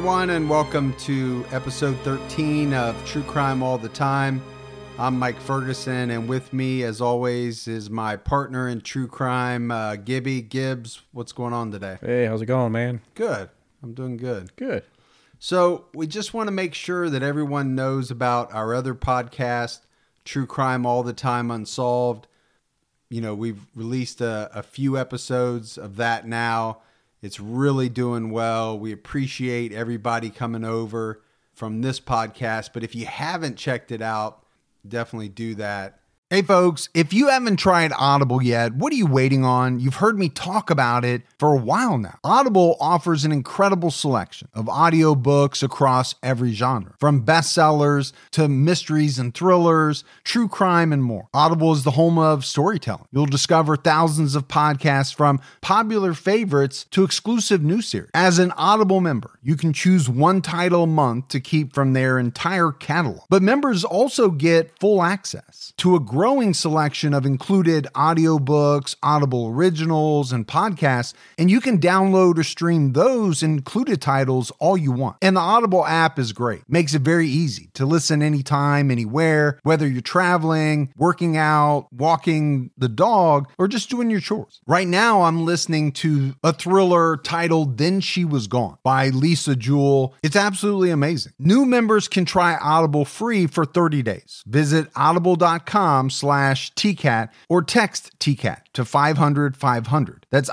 everyone, and welcome to episode 13 of True Crime All the Time. I'm Mike Ferguson, and with me, as always, is my partner in true crime, Gibby. Gibbs, what's going on today? Hey, how's it going, man? Good. I'm doing good. Good. So we just want to make sure that everyone knows about our other podcast, True Crime All the Time Unsolved. You know, we've released a few episodes of that now. It's really doing well. We appreciate everybody coming over from this podcast. But if you haven't checked it out, definitely do that. Hey folks, if you haven't tried Audible yet, what are you waiting on? You've heard me talk about it for a while now. Audible offers an incredible selection of audiobooks across every genre, from bestsellers to mysteries and thrillers, true crime, and more. Audible is the home of storytelling. You'll discover thousands of podcasts, from popular favorites to exclusive new series. As an Audible member, you can choose one title a month to keep from their entire catalog. But members also get full access to a growing selection of included audiobooks, Audible originals, and podcasts, and you can download or stream those included titles all you want. And the Audible app is great. Makes it very easy to listen anytime, anywhere, whether you're traveling, working out, walking the dog, or just doing your chores. Right now, I'm listening to a thriller titled Then She Was Gone by Lisa Jewell. It's absolutely amazing. New members can try Audible free for 30 days. Visit audible.com/TCAT or text TCAT to 500-500. That's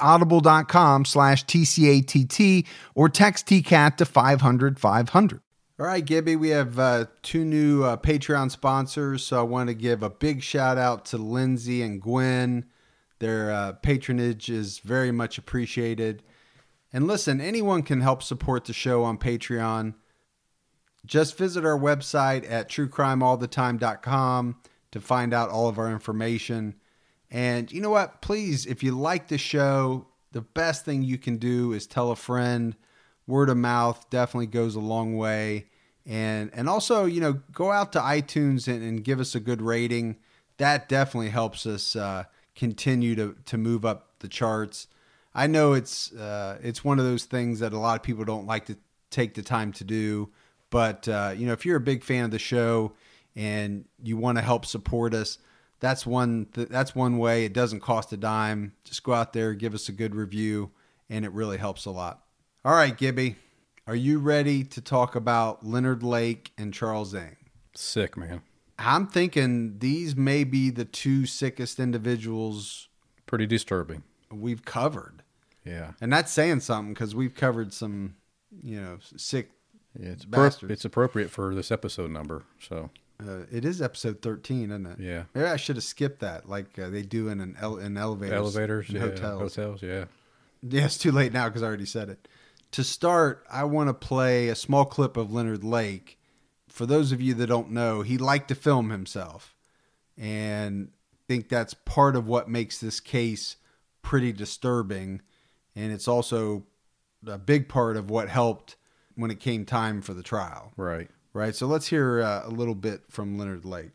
audible.com/TCATT or text TCAT to 500-500. All right, Gibby, we have two new Patreon sponsors, so I want to give a big shout out to Lindsay and Gwen. Their patronage is very much appreciated. And listen, anyone can help support the show on Patreon. Just visit our website at truecrimeallthetime.com to find out all of our information. And you know what? Please, if you like the show, the best thing you can do is tell a friend. Word of mouth definitely goes a long way. And also, you know, go out to iTunes and give us a good rating. That definitely helps us continue to move up the charts. I know it's one of those things that a lot of people don't like to take the time to do. But, you know, if you're a big fan of the show and you want to help support us, that's one way. It doesn't cost a dime. Just go out there, give us a good review, and it really helps a lot. All right, Gibby, are you ready to talk about Leonard Lake and Charles Ng? Sick, man. I'm thinking these may be the two sickest individuals Pretty disturbing. we've covered. Yeah. And that's saying something, because we've covered some, you know, sick It's bastards. it's appropriate for this episode number. So It is episode 13, isn't it? yeah. Maybe I should have skipped that, like they do in elevators Yeah. hotels. Yeah. Yeah, it's too late now because I already said it. To start, I want to play a small clip of Leonard Lake. For those of you that don't know, he liked to film himself, and I think that's part of what makes this case pretty disturbing, and it's also a big part of what helped when it came time for the trial. Right. Right, so let's hear a little bit from Leonard Lake.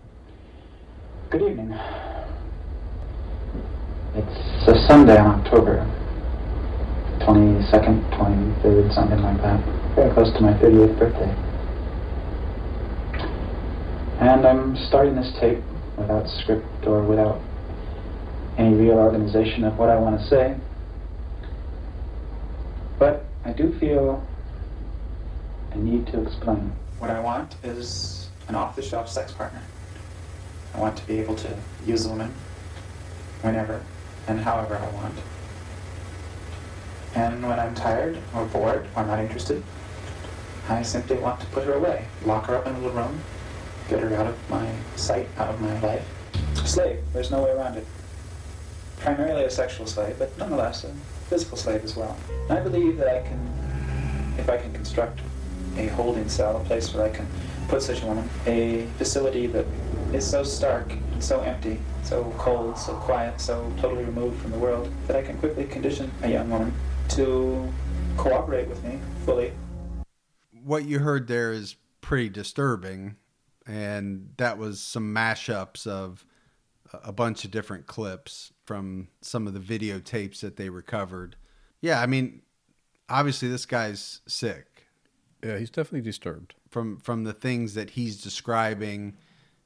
Good evening. It's a Sunday in October 22nd, 23rd, something like that. Very close to my 38th birthday. And I'm starting this tape without script or without any real organization of what I want to say. But I do feel I need to explain. What I want is an off-the-shelf sex partner. I want to be able to use a woman whenever and however I want. And when I'm tired or bored or not interested, I simply want to put her away, lock her up in a little room, get her out of my sight, out of my life. A slave, there's no way around it. Primarily a sexual slave, but nonetheless a physical slave as well. And I believe that if I can construct a holding cell, a place where I can put such a woman, a facility that is so stark and so empty, so cold, so quiet, so totally removed from the world, that I can quickly condition a young woman to cooperate with me fully. What you heard there is pretty disturbing, and that was some mashups of a bunch of different clips from some of the videotapes that they recovered. Yeah, I mean, obviously this guy's sick. Yeah, he's definitely disturbed. from the things that he's describing,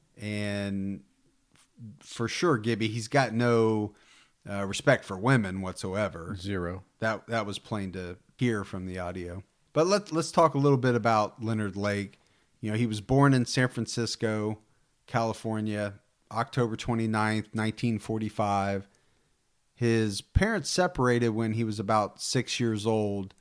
and for sure, Gibby, he's got no respect for women whatsoever. Zero. That was plain to hear from the audio. But let's talk a little bit about Leonard Lake. You know, he was born in San Francisco, California, October 29th, 1945. His parents separated when he was about 6 years old,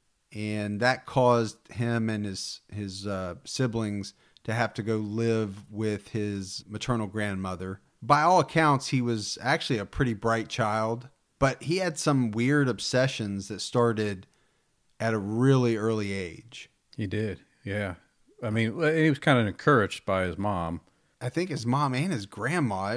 and that caused him and his siblings to have to go live with his maternal grandmother. By all accounts, he was actually a pretty bright child, but he had some weird obsessions that started at a really early age. He did. Yeah. I mean, he was kind of encouraged by his mom. I think his mom and his grandma,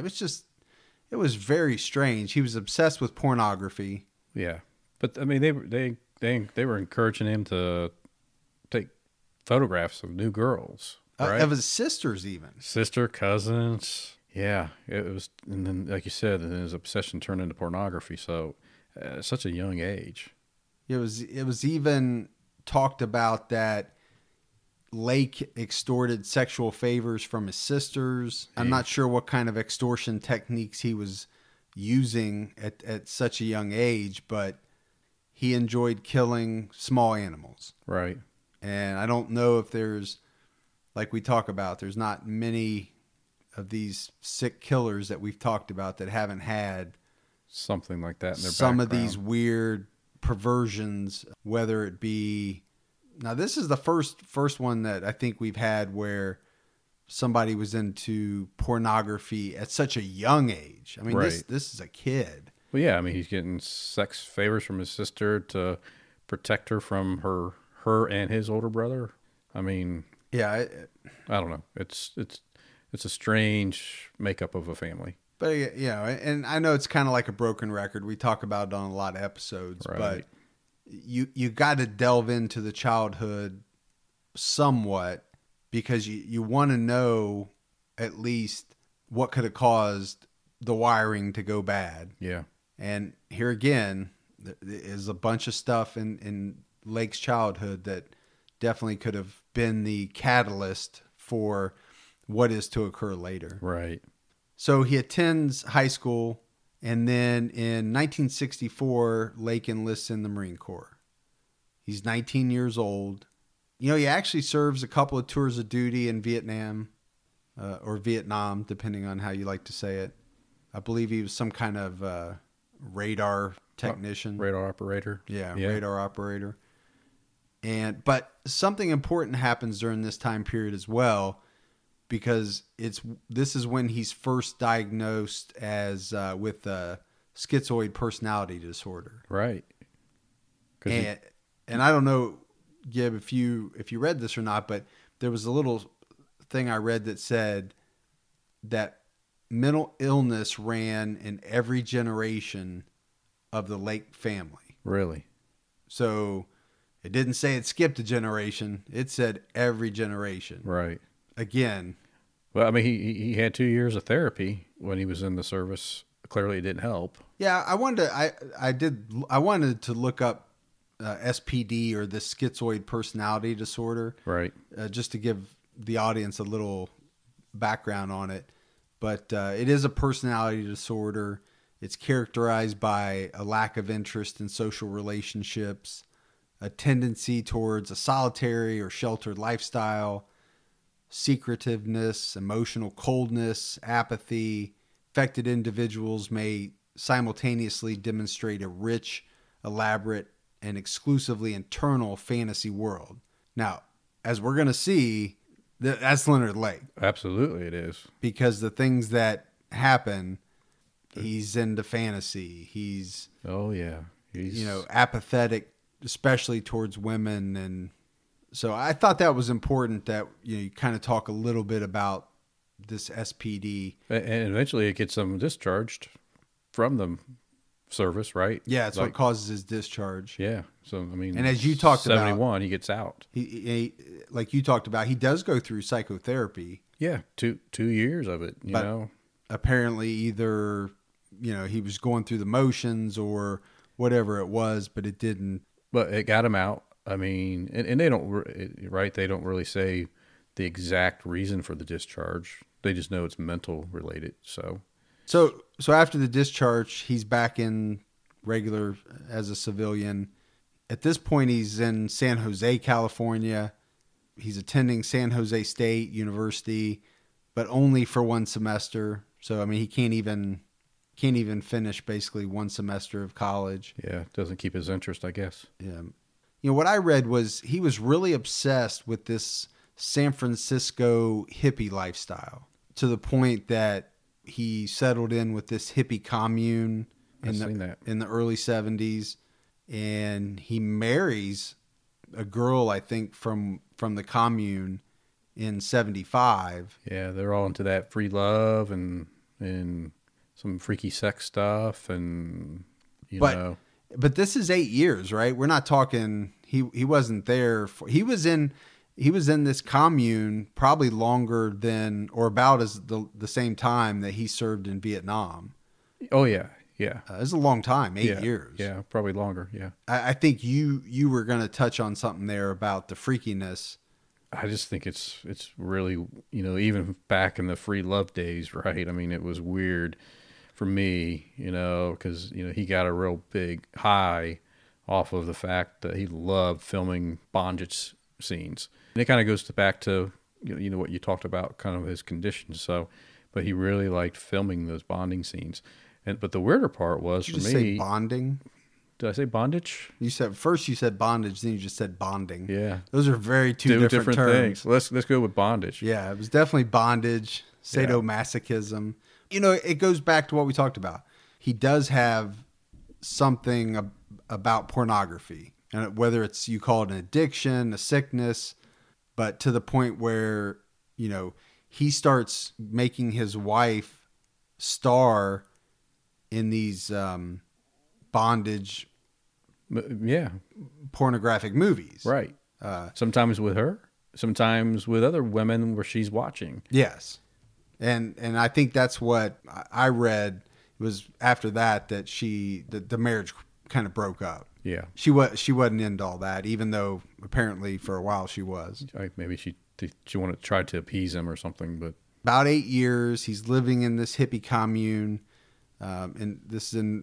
it was very strange. He was obsessed with pornography. Yeah. But I mean, they were encouraging him to take photographs of new girls, right? Of his sisters even. Sister, cousins. Yeah. It was, and then like you said, and his obsession turned into pornography. So at such a young age. It was even talked about that Lake extorted sexual favors from his sisters. I'm not sure what kind of extortion techniques he was using at such a young age, but he enjoyed killing small animals. Right. And I don't know if there's, like we talk about, there's not many of these sick killers that we've talked about that haven't had Something like that in their some background. of these weird perversions, whether it be, now this is the first one that I think we've had where somebody was into pornography at such a young age. I mean, Right. this is a kid. Well, yeah, I mean, he's getting sex favors from his sister to protect her from her and his older brother. I mean, Yeah, I don't know. It's a strange makeup of a family. but you know, and I know it's kind of like a broken record. We talk about it on a lot of episodes, Right. but you got to delve into the childhood somewhat because you want to know at least what could have caused the wiring to go bad. Yeah. And here again, there is a bunch of stuff in Lake's childhood that definitely could have been the catalyst for what is to occur later. Right. So he attends high school, and then in 1964, Lake enlists in the Marine Corps. He's 19 years old. You know, he actually serves a couple of tours of duty in Vietnam, or Vietnam, depending on how you like to say it. I believe he was some kind of radar technician. Radar operator. Yeah, radar operator. But something important happens during this time period as well, because this is when he's first diagnosed as with schizoid personality disorder. Right. And I don't know, Gib, if you read this or not, but there was a little thing I read that said that mental illness ran in every generation of the Lake family. Really? So it didn't say it skipped a generation. It said every generation. Right. Again. Well, I mean, he had 2 years of therapy when he was in the service. Clearly, it didn't help. Yeah, I wanted to look up SPD, or the schizoid personality disorder. Right. Just to give the audience a little background on it. But it is a personality disorder. It's characterized by a lack of interest in social relationships, a tendency towards a solitary or sheltered lifestyle, secretiveness, emotional coldness, apathy. Affected individuals may simultaneously demonstrate a rich, elaborate, and exclusively internal fantasy world. Now, as we're going to see, that's Leonard Lake. Absolutely, it is. Because the things that happen, he's into fantasy. He's, oh yeah, he's apathetic, especially towards women. And so I thought that was important that you kind of talk a little bit about this SPD. And eventually it gets him discharged from the service, right? Yeah, it's what causes his discharge. Yeah. So, I mean, and as you talked 71, he gets out. He, like you talked about, he does go through psychotherapy. Yeah, 2 years of it, you know. Apparently either, he was going through the motions or whatever it was, but it didn't. But it got him out. I mean, and they don't, right? They don't really say the exact reason for the discharge. They just know it's mental related. So after the discharge, he's back in regular as a civilian. At this point, he's in San Jose, California. He's attending San Jose State University, but only for one semester. So, I mean, he can't even finish basically one semester of college. Yeah, doesn't keep his interest, I guess. Yeah. You know, what I read was he was really obsessed with this San Francisco hippie lifestyle to the point that he settled in with this hippie commune in the early 70s, and he marries a girl, I think, from the commune in 75. Yeah, they're all into that free love and some freaky sex stuff, and you know. But this is 8 years, right? We're not talking. He wasn't there. He was in this commune probably longer than, or about as the same time that he served in Vietnam. Oh yeah, yeah. It's a long time, 8 years. Yeah, probably longer. Yeah. I think you were going to touch on something there about the freakiness. I just think it's really, you know, even back in the free love days, right? I mean, it was weird for me, you know, because, you know, he got a real big high off of the fact that he loved filming bondage scenes. And it kind of goes back to, you know, what you talked about, kind of his condition. So, but he really liked filming those bonding scenes. But the weirder part was, Did for you me, say bonding? Did I say bondage? You said bondage, then you just said bonding. Yeah, those are very two different terms. things. Let's go with bondage. Yeah, it was definitely bondage, sadomasochism. You know, it goes back to what we talked about. He does have something about pornography, and whether it's, you call it an addiction, a sickness, but to the point where, you know, he starts making his wife star in these bondage, pornographic movies. Right. Sometimes with her, sometimes with other women where she's watching. Yes. And I think that's what I read. It was after that the marriage kind of broke up. Yeah. She wasn't into all that, even though apparently for a while she was. Maybe she wanted to try to appease him or something, but about 8 years he's living in this hippie commune, and this is in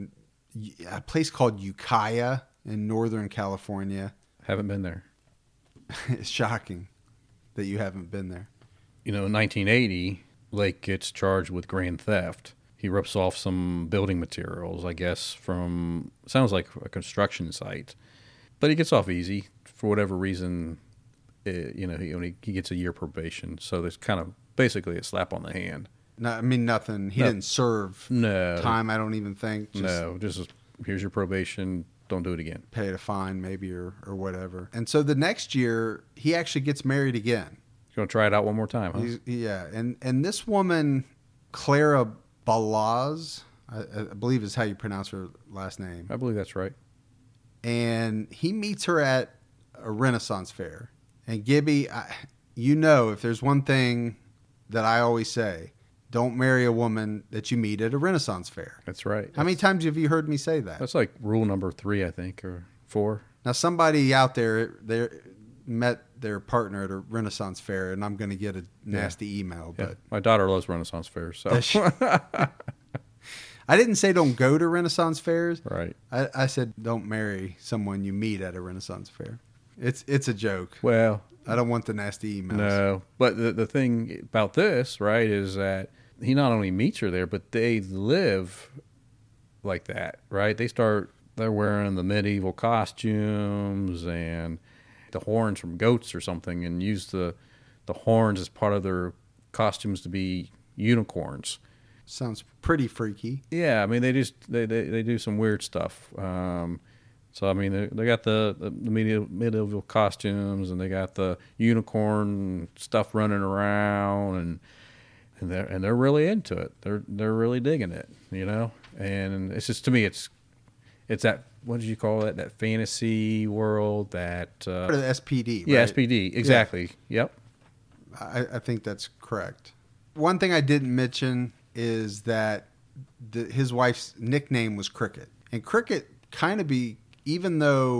a place called Ukiah in Northern California. Haven't been there. It's shocking that you haven't been there. You know, in 1980, Lake gets charged with grand theft. He rips off some building materials, I guess, from, sounds like a construction site. But he gets off easy for whatever reason. You know, he gets a year probation. So there's kind of basically a slap on the hand. No, I mean, nothing. He didn't serve time, I don't even think. Just here's your probation. Don't do it again. Pay a fine maybe or whatever. And so the next year, he actually gets married again. You're going to try it out one more time, huh? Yeah. And this woman, Clara Balaz, I believe is how you pronounce her last name. I believe that's right. And he meets her at a Renaissance fair. And Gibby, you know, if there's one thing that I always say, don't marry a woman that you meet at a Renaissance fair. That's right. How many times have you heard me say that? That's like rule number 3, I think, or 4. Now, somebody out there, met their partner at a Renaissance fair, and I'm going to get a nasty email. But yeah. My daughter loves Renaissance fairs, so I didn't say don't go to Renaissance fairs. Right. I said don't marry someone you meet at a Renaissance fair. It's a joke. Well, I don't want the nasty emails. No, but the thing about this, right, is that he not only meets her there, but they live like that, right? They're wearing the medieval costumes and the horns from goats or something, and use the horns as part of their costumes to be unicorns. Sounds pretty freaky. Yeah, I mean they do some weird stuff. So I mean they got the medieval costumes, and they got the unicorn stuff running around, and they're really into it. They're really digging it, you know. And it's just, to me, it's that, what did you call it? That fantasy world, that part of the SPD. Right? Yeah, SPD, exactly. Yeah. Yep. I think that's correct. One thing I didn't mention is that his wife's nickname was Cricket, and Cricket kind of even though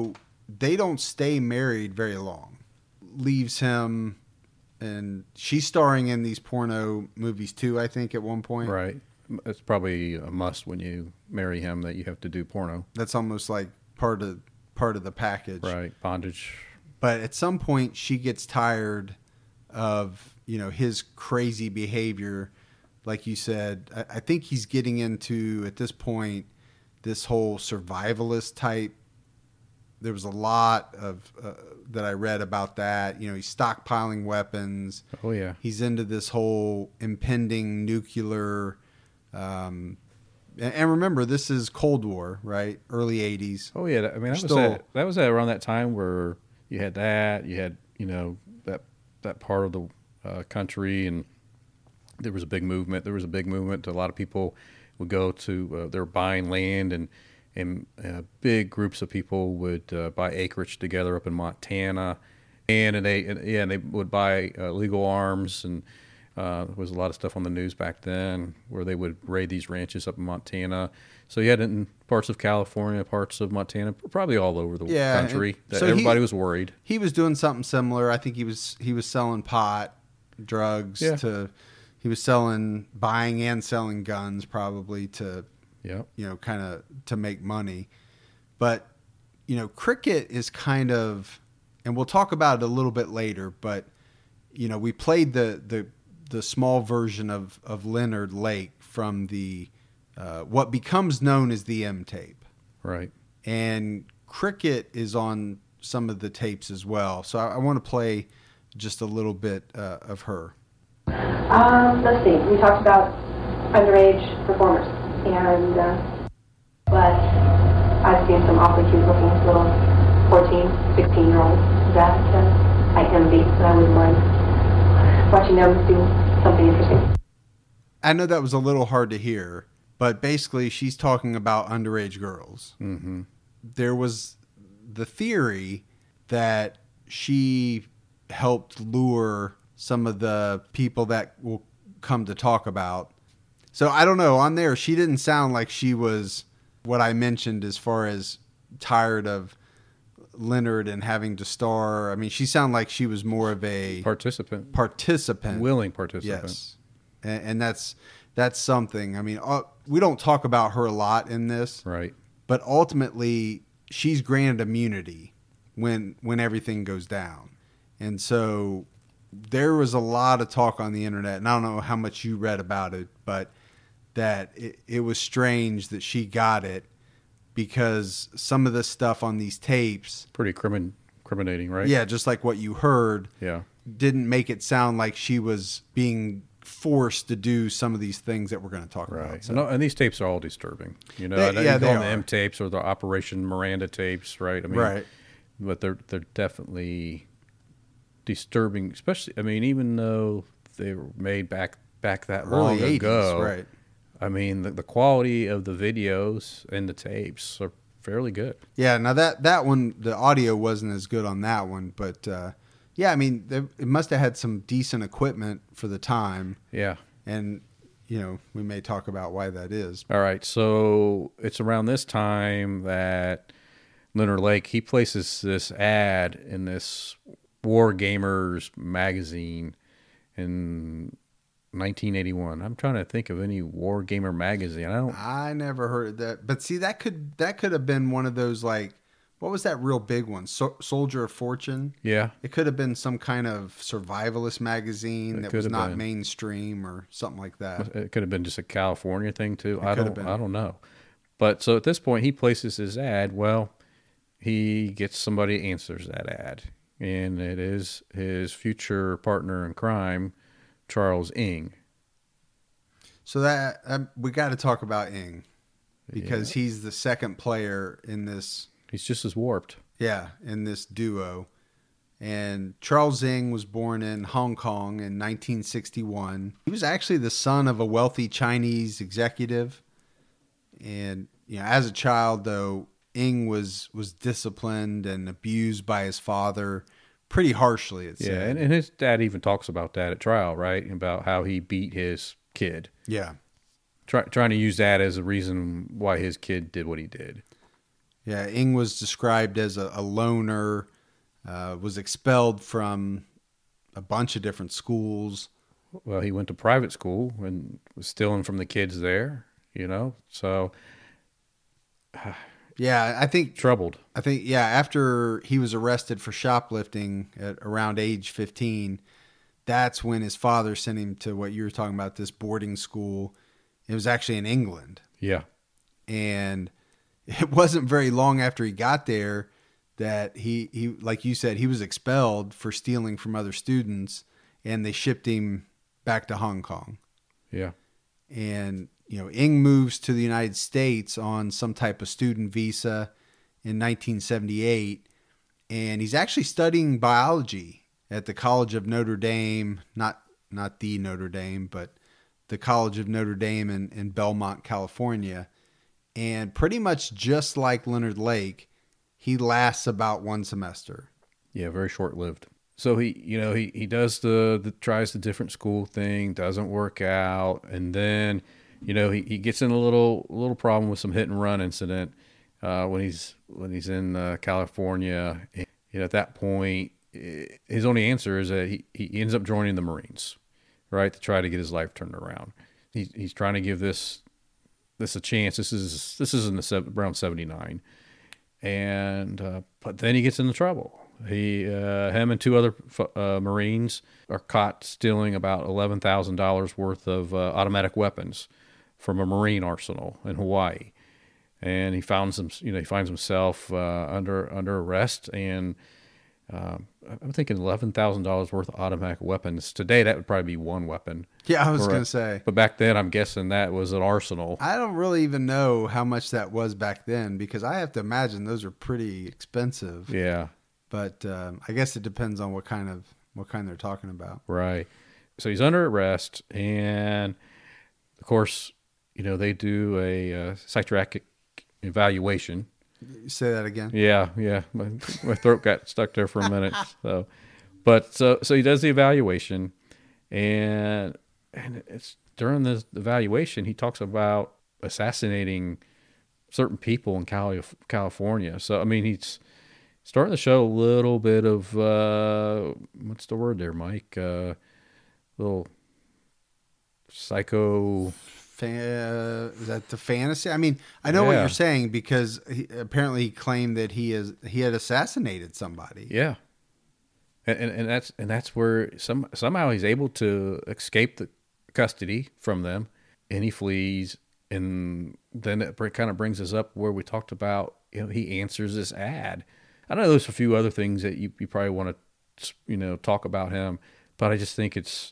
they don't stay married very long. Leaves him, and she's starring in these porno movies too, I think, at one point. Right. It's probably a must when you marry him that you have to do porno. That's almost like part of the package. Right. Bondage. But at some point, she gets tired of, you know, his crazy behavior. Like you said, I think he's getting into, at this point, this whole survivalist type. There was a lot of that I read about that. You know, he's stockpiling weapons. Oh, yeah. He's into this whole impending nuclear. And remember, this is Cold War, right? Early 80s. Oh, yeah. I mean, that was at around that time where you had that. You had, you know, that part of the country, and there was a big movement. There was a big movement. A lot of people would go to, they were buying land, and big groups of people would buy acreage together up in Montana, and they would buy legal arms, and there was a lot of stuff on the news back then where they would raid these ranches up in Montana. So you had it in parts of California, parts of Montana, probably all over the country. So everybody was worried. He was doing something similar. I think he was selling pot, drugs. Yeah. He was buying and selling guns, probably to. Yeah. You know, kind of to make money. But, you know, Cricket is kind of, and we'll talk about it a little bit later, but, you know, we played the small version of Leonard Lake from the, what becomes known as the M tape. Right. And Cricket is on some of the tapes as well. So I want to play just a little bit of her. Let's see. We talked about underage performers. And, but I've seen some awfully cute looking little 14, 16-year-olds that I envy, and I wouldn't mind watching them do something interesting. I know that was a little hard to hear, but basically she's talking about underage girls. Mm-hmm. There was the theory that she helped lure some of the people that we'll come to talk about. So I don't know. On there, she didn't sound like she was what I mentioned as far as tired of Leonard and having to star. I mean, she sounded like she was more of a Participant. Willing participant. Yes. And that's something. I mean, we don't talk about her a lot in this. Right. But ultimately, she's granted immunity when everything goes down. And so there was a lot of talk on the internet, and I don't know how much you read about it, but that it was strange that she got it because some of the stuff on these tapes, pretty incriminating, right? Yeah, just like what you heard, yeah, didn't make it sound like she was being forced to do some of these things that we're going to talk about. So. And these tapes are all disturbing. You know, they on the are. M tapes or the Operation Miranda tapes, right? I mean, right. But they're definitely disturbing, especially. I mean, even though they were made back that long Early 80s, ago, right? I mean, the quality of the videos and the tapes are fairly good. Yeah, now that one, the audio wasn't as good on that one, but yeah, I mean, it must have had some decent equipment for the time. Yeah. And, you know, we may talk about why that is. All right, so it's around this time that Leonard Lake, he places this ad in this War Gamers magazine in 1981. I'm trying to think of any War Gamer magazine. I never heard of that. But see, that could have been one of those, like, what was that real big one? Soldier of Fortune? Yeah. It could have been some kind of survivalist magazine that was not mainstream or something like that. It could have been just a California thing too. I don't know. But so at this point he places his ad. Well, he gets somebody answers that ad. And it is his future partner in crime, Charles Ng. So that we got to talk about Ng because he's the second player in this. He's just as warped. Yeah, in this duo. And Charles Ng was born in Hong Kong in 1961. He was actually the son of a wealthy Chinese executive. And you know, as a child, though, Ng was disciplined and abused by his father pretty harshly, it said. Yeah, and his dad even talks about that at trial, right? About how he beat his kid. Yeah. Trying to use that as a reason why his kid did what he did. Yeah, Ing was described as a loner, was expelled from a bunch of different schools. Well, he went to private school and was stealing from the kids there, so Yeah, troubled. after he was arrested for shoplifting at around age 15, that's when his father sent him to what you were talking about, this boarding school. It was actually in England. Yeah. And it wasn't very long after he got there that he like you said, he was expelled for stealing from other students, and they shipped him back to Hong Kong. Yeah. And, Ing moves to the United States on some type of student visa in 1978. And he's actually studying biology at the College of Notre Dame, not the Notre Dame, but the College of Notre Dame in Belmont, California. And pretty much just like Leonard Lake, he lasts about one semester. Yeah, very short-lived. So he does tries the different school thing, doesn't work out, and then he gets in a little problem with some hit and run incident when he's in California. And, at that point, his only answer is that he ends up joining the Marines, right, to try to get his life turned around. He's trying to give this a chance. This is in around 79, and but then he gets into trouble. Him and two other Marines are caught stealing about $11,000 worth of automatic weapons from a Marine arsenal in Hawaii, and he finds himself under arrest. And I'm thinking $11,000 worth of automatic weapons today. That would probably be one weapon. Yeah, I was going to say. But back then, I'm guessing that was an arsenal. I don't really even know how much that was back then, because I have to imagine those are pretty expensive. Yeah. But I guess it depends on what kind they're talking about. Right. So he's under arrest, and of course, they do a psychiatric evaluation. Say that again. Yeah. My throat got stuck there for a minute. So he does the evaluation, and it's during the evaluation he talks about assassinating certain people in California. So I mean, he's starting to show a little bit of what's the word there, Mike? Little psycho. Is that the fantasy? I mean, I know what you're saying, because apparently he claimed that he had assassinated somebody. Yeah, and that's where somehow he's able to escape the custody from them, and he flees, and then it kind of brings us up where we talked about. He answers this ad. I know there's a few other things that you probably want to talk about him, but I just think it's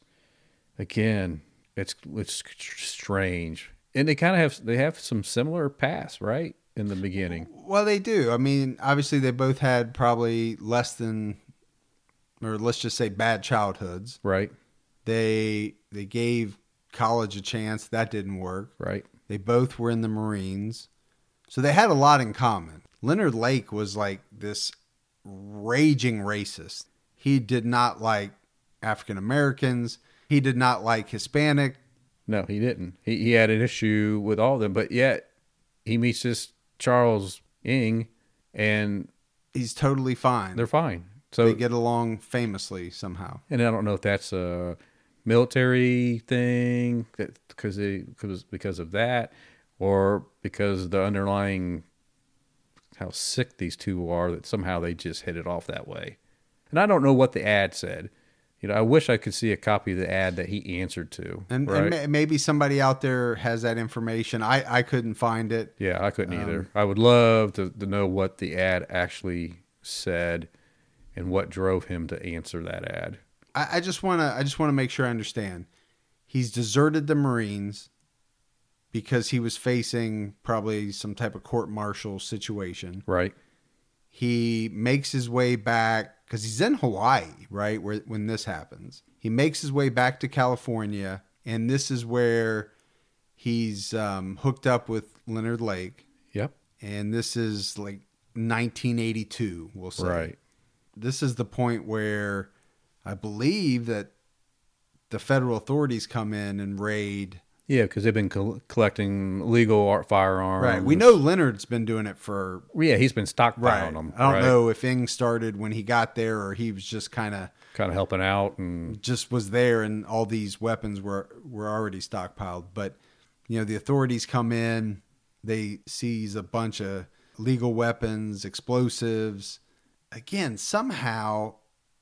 strange, and they kind of have some similar paths, right, in the beginning. Well, they do. I mean, obviously they both had probably less than, or let's just say, bad childhoods. Right. They gave college a chance. That didn't work. Right. They both were in the Marines, so they had a lot in common. Leonard Lake was like this raging racist. He did not like African Americans. He did not like Hispanic. No, he didn't. He had an issue with all of them, but yet he meets this Charles Ing, and he's totally fine. They're fine. So they get along famously somehow. And I don't know if that's a military thing because of that, or because the underlying how sick these two are, that somehow they just hit it off that way. And I don't know what the ad said. I wish I could see a copy of the ad that he answered to. And maybe somebody out there has that information. I couldn't find it. Yeah, I couldn't either. I would love to know what the ad actually said and what drove him to answer that ad. I just want to make sure I understand. He's deserted the Marines because he was facing probably some type of court-martial situation. Right. He makes his way back, because he's in Hawaii, right, when this happens. He makes his way back to California, and this is where he's hooked up with Leonard Lake. Yep. And this is like 1982, we'll say. Right. This is the point where I believe that the federal authorities come in and raid Yeah, because they've been collecting legal firearms. Right. We know Leonard's been doing it for. Yeah, he's been stockpiling them. I don't know if Ing started when he got there or he was just kind of helping out and just was there, and all these weapons were already stockpiled. But the authorities come in, they seize a bunch of legal weapons, explosives. Again, somehow,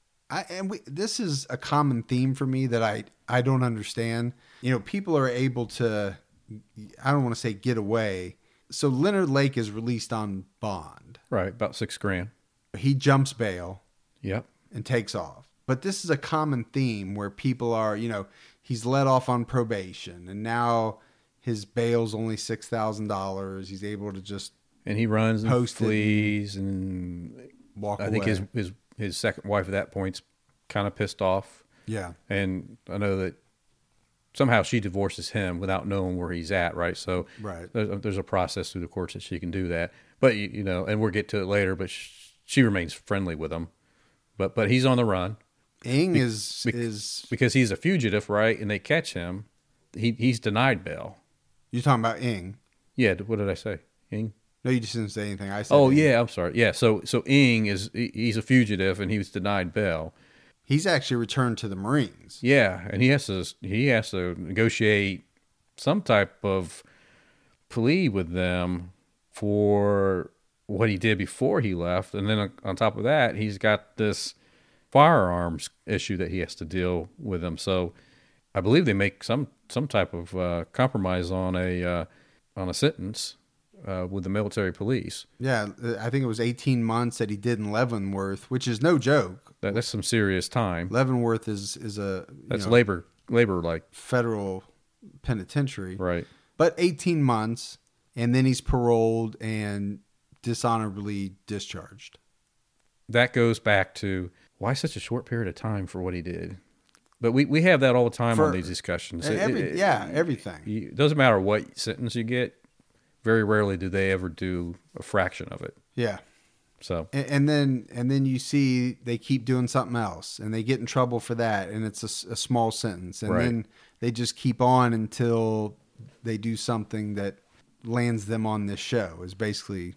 this is a common theme for me that I don't understand. People are able to, I don't want to say get away. So Leonard Lake is released on bond. Right, about $6,000. He jumps bail. Yep. And takes off. But this is a common theme where people are, he's let off on probation, and now his bail's only $6,000. He's able to just and he runs and flees and walk away. I think his second wife at that point's kind of pissed off. Yeah. And I know that somehow she divorces him without knowing where he's at, right? So there's a process through the courts that she can do that. But, and we'll get to it later, but she remains friendly with him. But he's on the run. Ing is because he's a fugitive, right? And they catch him. He's denied bail. You're talking about Ing? Yeah. What did I say? Ing? No, you just didn't say anything. I said. Oh, Ing. Yeah. I'm sorry. Yeah. So Ing he's a fugitive and he was denied bail. He's actually returned to the Marines. Yeah, and he has to negotiate some type of plea with them for what he did before he left, and then on top of that, he's got this firearms issue that he has to deal with them. So I believe they make some type of compromise on a sentence with the military police. Yeah, I think it was 18 months that he did in Leavenworth, which is no joke. That's some serious time. Leavenworth is that's labor like federal penitentiary, right? But 18 months, and then he's paroled and dishonorably discharged. That goes back to why such a short period of time for what he did. But we have that all the time on these discussions. Everything. It doesn't matter what sentence you get. Very rarely do they ever do a fraction of it. Yeah. So and then you see they keep doing something else, and they get in trouble for that, and it's a small sentence, and then they just keep on until they do something that lands them on this show. Is basically,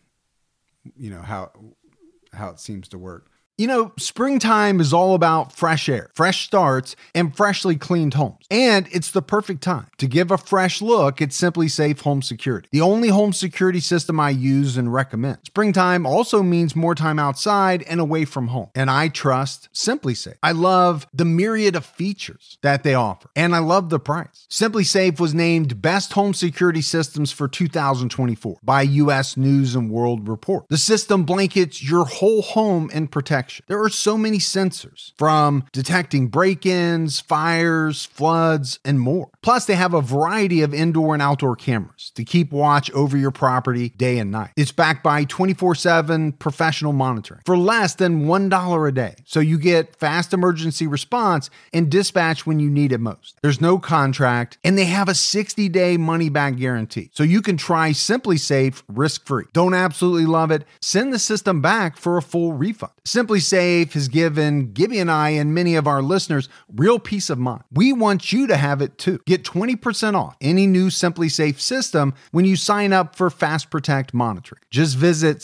how it seems to work. Springtime is all about fresh air, fresh starts, and freshly cleaned homes. And it's the perfect time to give a fresh look at SimpliSafe Home Security, the only home security system I use and recommend. Springtime also means more time outside and away from home. And I trust SimpliSafe. I love the myriad of features that they offer, and I love the price. SimpliSafe was named Best Home Security Systems for 2024 by U.S. News and World Report. The system blankets your whole home in protection. There are so many sensors, from detecting break-ins, fires, floods, and more. Plus, they have a variety of indoor and outdoor cameras to keep watch over your property day and night. It's backed by 24/7 professional monitoring for less than $1 a day. So you get fast emergency response and dispatch when you need it most. There's no contract, and they have a 60-day money-back guarantee. So you can try SimpliSafe risk-free. Don't absolutely love it? Send the system back for a full refund. SimpliSafe has given Gibby and I and many of our listeners real peace of mind. We want you to have it too. Get 20% off any new SimpliSafe system when you sign up for Fast Protect monitoring. Just visit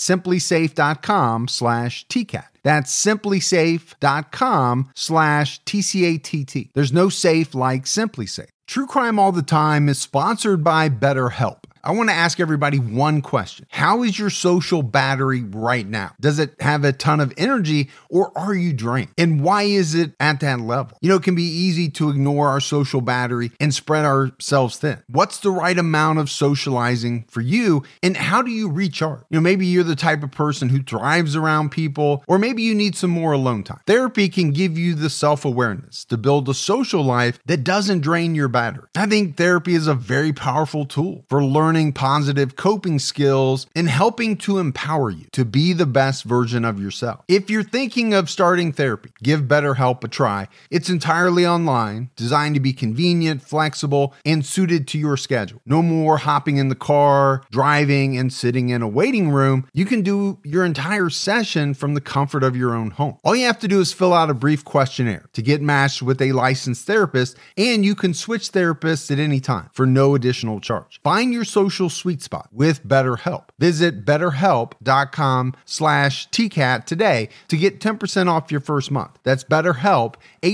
simplisafe.com/TCAT. That's simplisafe.com/TCATT. There's no safe like SimpliSafe. True Crime All the Time is sponsored by BetterHelp. I want to ask everybody one question. How is your social battery right now? Does it have a ton of energy, or are you drained? And why is it at that level? It can be easy to ignore our social battery and spread ourselves thin. What's the right amount of socializing for you, and how do you recharge? Maybe you're the type of person who thrives around people, or maybe you need some more alone time. Therapy can give you the self-awareness to build a social life that doesn't drain your battery. I think therapy is a very powerful tool for learning learning positive coping skills and helping to empower you to be the best version of yourself. If you're thinking of starting therapy, give BetterHelp a try. It's entirely online, designed to be convenient, flexible, and suited to your schedule. No more hopping in the car, driving, and sitting in a waiting room. You can do your entire session from the comfort of your own home. All you have to do is fill out a brief questionnaire to get matched with a licensed therapist, and you can switch therapists at any time for no additional charge. Find your social sweet spot with BetterHelp. Visit betterhelp.com/TCAT today to get 10% off your first month. That's BetterHelp,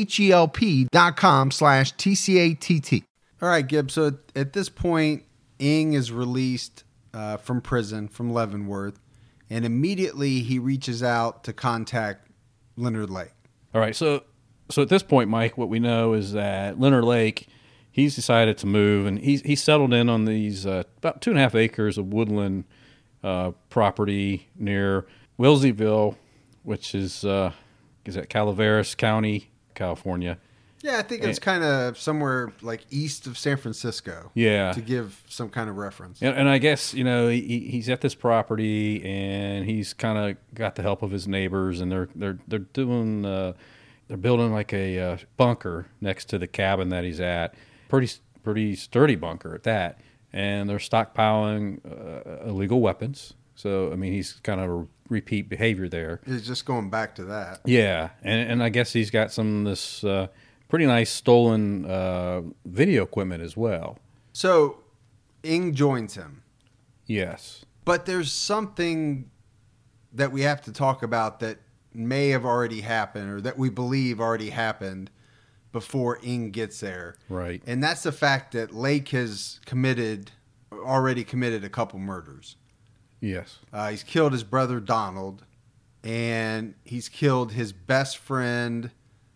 HELP.com/TCATT. All right, Gibb. So at this point, Ing is released from prison, from Leavenworth, and immediately he reaches out to contact Leonard Lake. All right, so at this point, Mike, what we know is that Leonard Lake, he's decided to move, and he's settled in on these about 2.5 acres of woodland property near Wilseyville, which is that Calaveras County, California. Yeah, I think it's kind of somewhere like east of San Francisco. Yeah. To give some kind of reference. And I guess, he's at this property, and he's kind of got the help of his neighbors, and they're doing they're building like a bunker next to the cabin that he's at. Pretty sturdy bunker at that. And they're stockpiling illegal weapons. So, I mean, he's kind of a repeat behavior there. It's just going back to that. Yeah. And I guess he's got some of this pretty nice stolen video equipment as well. So, Ing joins him. Yes. But there's something that we have to talk about that may have already happened, or that we believe already happened before Ing gets there. Right. And that's the fact that Lake has already committed a couple murders. Yes. He's killed his brother Donald, and he's killed his best friend.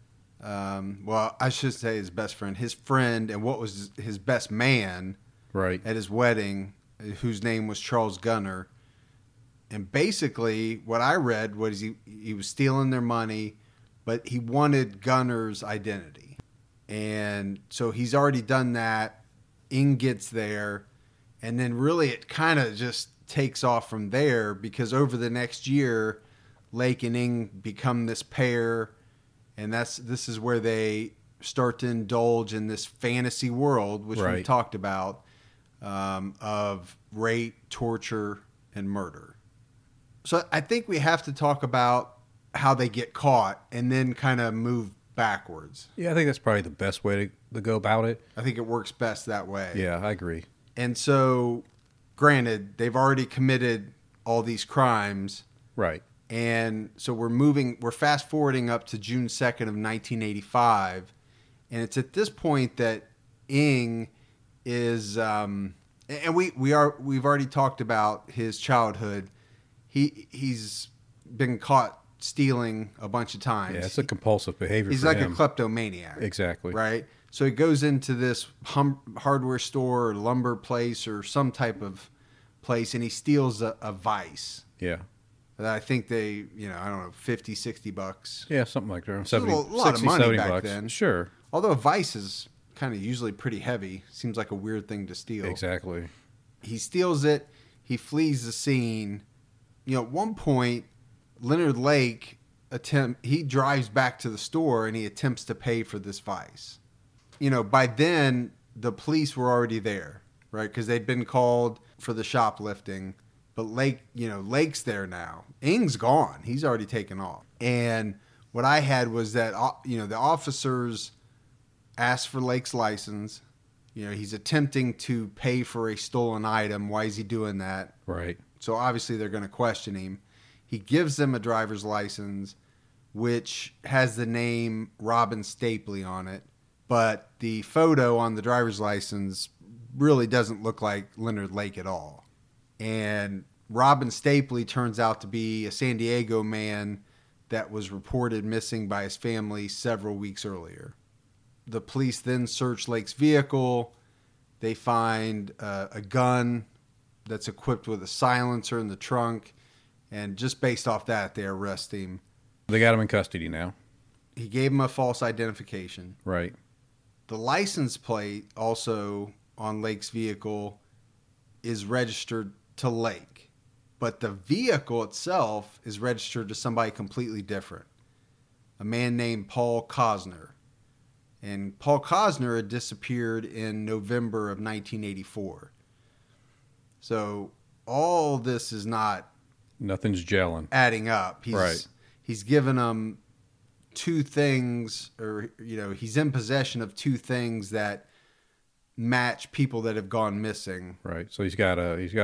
Well, I should say his best friend. His friend, and what was his best man, Right. at his wedding, whose name was Charles Gunner. And basically, what I read was he was stealing their money, but he wanted Gunner's identity. And so he's already done that. Ing gets there. And then really it kind of just takes off from there, because over the next year, Lake and Ing become this pair. And this is where they start to indulge in this fantasy world, which we Right. talked about, of rape, torture, and murder. So I think we have to talk about how they get caught and then kind of move backwards. Yeah, I think that's probably the best way to go about it. I think it works best that way. Yeah, I agree. And so, granted, they've already committed all these crimes. Right. And so we're fast forwarding up to June 2nd of 1985. And it's at this point that Ing is, and we've already talked about his childhood. He's been caught stealing a bunch of times. Yeah, it's a compulsive behavior He's for like him. a kleptomaniac. Exactly. Right? So he goes into this hardware store or lumber place or some type of place, and he steals a vise. Yeah. That I think they, I don't know, $50, $60. Yeah, something like that. It's a lot of money back $70. then. Sure. Although a vise is kind of usually pretty heavy. Seems like a weird thing to steal. Exactly. He steals it. He flees the scene. At one point, Leonard Lake he drives back to the store and he attempts to pay for this vise. By then the police were already there, right? Because they'd been called for the shoplifting. But Lake's there now. Ing's gone. He's already taken off. And what I had was that the officers asked for Lake's license. He's attempting to pay for a stolen item. Why is he doing that? Right. So obviously they're going to question him. He gives them a driver's license, which has the name Robin Stapley on it. But the photo on the driver's license really doesn't look like Leonard Lake at all. And Robin Stapley turns out to be a San Diego man that was reported missing by his family several weeks earlier. The police then search Lake's vehicle. They find a gun that's equipped with a silencer in the trunk. And just based off that, they arrest him. They got him in custody now. He gave him a false identification. Right. The license plate also on Lake's vehicle is registered to Lake, but the vehicle itself is registered to somebody completely different, a man named Paul Cosner. And Paul Cosner had disappeared in November of 1984. So all this is not Nothing's gelling. adding up. Right. He's given them two things, or he's in possession of two things that match people that have gone missing. Right. So he's got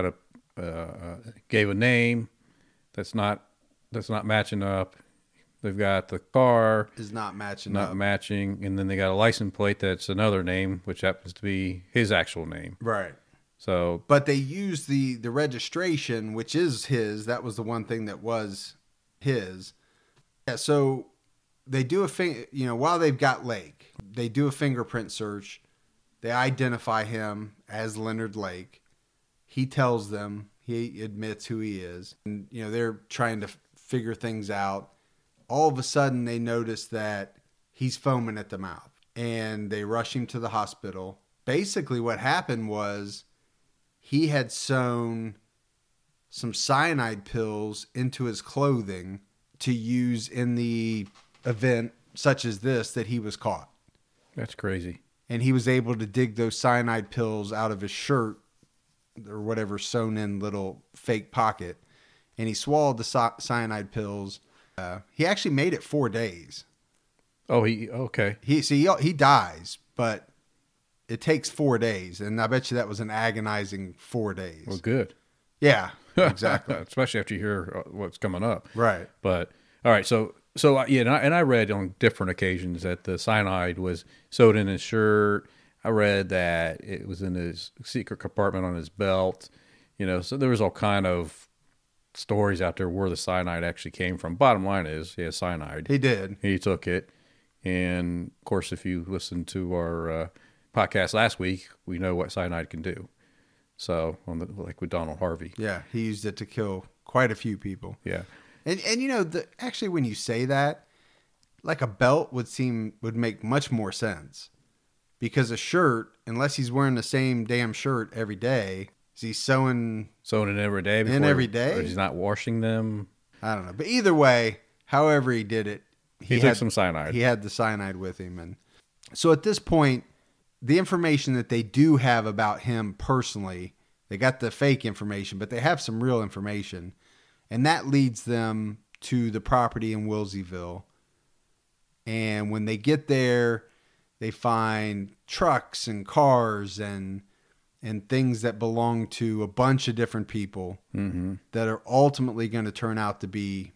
gave a name that's not matching up. They've got the car Is not matching not up. matching, and then they got a license plate that's another name, which happens to be his actual name. Right. So But they used the registration, which is his. That was the one thing that was his. Yeah, so they do while they've got Lake, they do a fingerprint search. They identify him as Leonard Lake. He tells them, he admits who he is. And, they're trying to figure things out. All of a sudden, they notice that he's foaming at the mouth. And they rush him to the hospital. Basically, what happened was he had sewn some cyanide pills into his clothing to use in the event such as this that he was caught. that's crazy. And he was able to dig those cyanide pills out of his shirt or whatever sewn in little fake pocket. And he swallowed the cyanide pills. He actually made it 4 days. Oh, okay. He dies, but it takes 4 days. And I bet you that was an agonizing 4 days. Well, good. Yeah, exactly. Especially after you hear what's coming up. Right. But all right, so yeah, and I read on different occasions that the cyanide was sewed in his shirt. I read that it was in his secret compartment on his belt. So there was all kind of stories out there where the cyanide actually came from. Bottom line is, he has cyanide. He did. He took it, and of course, if you listened to our podcast last week, we know what cyanide can do. So, like with Donald Harvey. Yeah, he used it to kill quite a few people. Yeah. And actually when you say that, like a belt would make much more sense. Because a shirt, unless he's wearing the same damn shirt every day, is he sewing in every day? every day? Or he's not washing them? I don't know. But either way, however he did it, He took some cyanide. He had the cyanide with him. And so at this point, the information that they do have about him personally, they got the fake information, but they have some real information. And that leads them to the property in Wilseyville. And when they get there, they find trucks and cars and things that belong to a bunch of different people that are ultimately going to turn out to be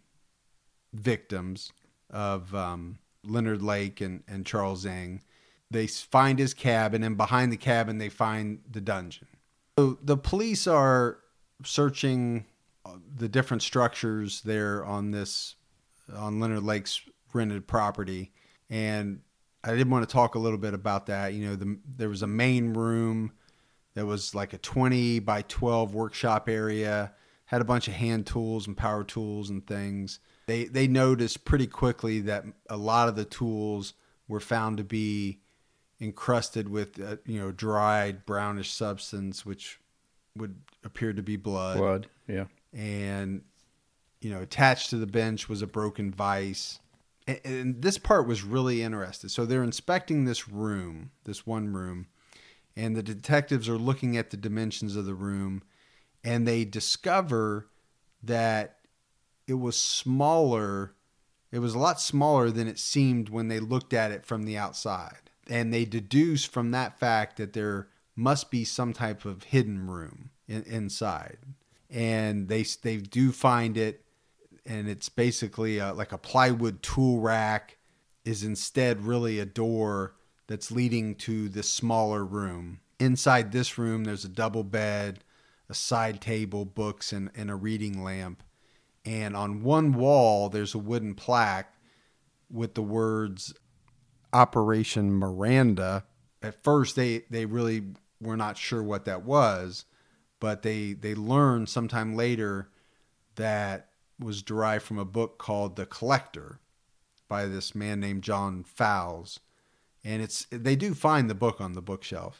victims of Leonard Lake and Charles Ng. They find his cabin, and behind the cabin, they find the dungeon. So the police are searching the different structures there on Leonard Lake's rented property. And I did want to talk a little bit about that. There was a main room that was like a 20 by 12 workshop area, had a bunch of hand tools and power tools and things. They noticed pretty quickly that a lot of the tools were found to be encrusted with dried brownish substance, which would appear to be blood. Yeah. And attached to the bench was a broken vise. And this part was really interesting. So they're inspecting this one room, and the detectives are looking at the dimensions of the room, and they discover that it was smaller. It was a lot smaller than it seemed when they looked at it from the outside. And they deduce from that fact that there must be some type of hidden room inside. And they do find it, and it's basically like a plywood tool rack is instead really a door that's leading to this smaller room. Inside this room, there's a double bed, a side table, books, and a reading lamp. And on one wall, there's a wooden plaque with the words Operation Miranda. At first, they really were not sure what that was, but they learned sometime later that was derived from a book called The Collector by this man named John Fowles. And they do find the book on the bookshelf.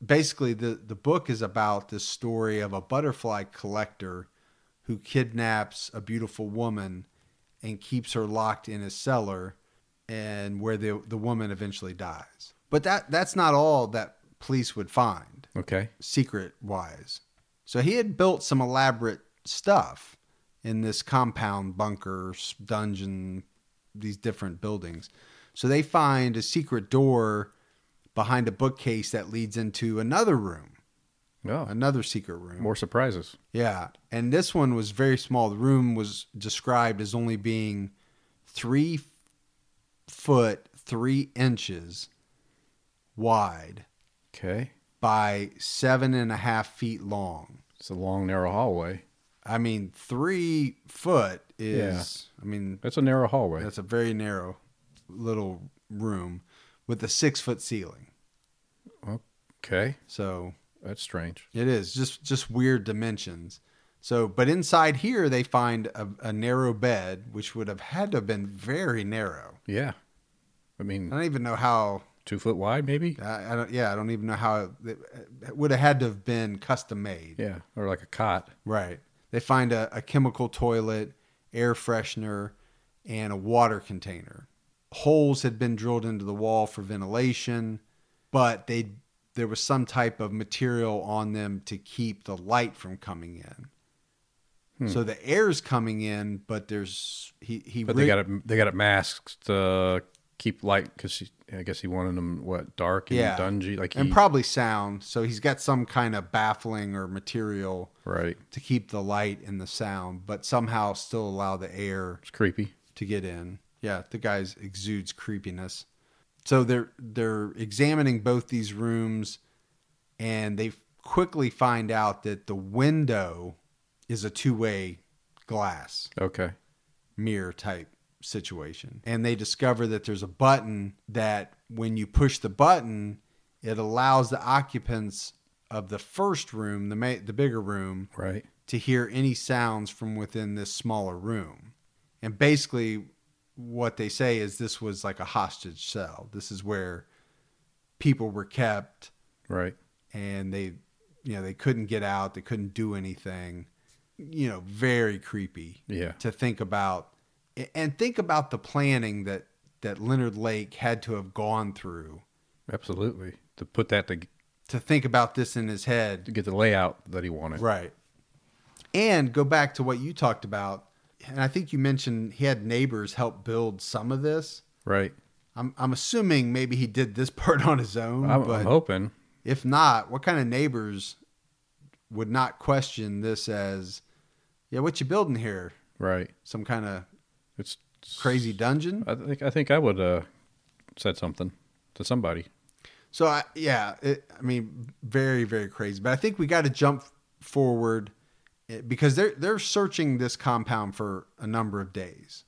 basically the book is about this story of a butterfly collector who kidnaps a beautiful woman and keeps her locked in his cellar, and where the woman eventually dies. But that's not all that police would find, Okay. secret wise. So he had built some elaborate stuff in this compound, bunker, dungeon, these different buildings. So they find a secret door behind a bookcase that leads into another room, Oh, another secret room. more surprises. Yeah. And this one was very small. The room was described as only being 3 foot 3 inches wide Okay. by 7.5 feet long. It's a long, narrow hallway. I mean, 3 foot is, I mean, That's a narrow hallway. that's a very narrow little room with a 6 foot ceiling. Okay. So That's strange. it is just weird dimensions. So, but inside here, they find a narrow bed, which would have had to have been very narrow. Yeah. I mean, I don't even know how. 2 foot wide, maybe? I don't. Yeah, I don't even know how it would have had to have been custom made. Yeah. Or like a cot. Right. They find a chemical toilet, air freshener, and a water container. Holes had been drilled into the wall for ventilation, but there was some type of material on them to keep the light from coming in. So the air's coming in, but there's But they got it masked to keep light because I guess he wanted them dark and dungy, like and probably sound. So he's got some kind of baffling or material right. to keep the light and the sound, but somehow still allow the air It's creepy. to get in. Yeah, the guy exudes creepiness. So they're examining both these rooms, and they quickly find out that the window is a two-way glass Okay. mirror type situation. And they discover that there's a button that when you push the button, it allows the occupants of the first room, the bigger room, Right. to hear any sounds from within this smaller room. And basically what they say is this was like a hostage cell. This is where people were kept, Right. and they couldn't get out. They couldn't do anything. Very creepy. Yeah. To think about, and think about the planning that Leonard Lake had to have gone through Absolutely. To put that to think about this in his head. to get the layout that he wanted. Right. And go back to what you talked about. And I think you mentioned he had neighbors help build some of this. Right. I'm assuming maybe he did this part on his own. I'm but hoping. if not, what kind of neighbors would not question this as, yeah, what you building here? Right. Some kind of It's crazy dungeon? I think I would said something to somebody. So, I mean, very, very crazy. But I think we got to jump forward because they're searching this compound for a number of days.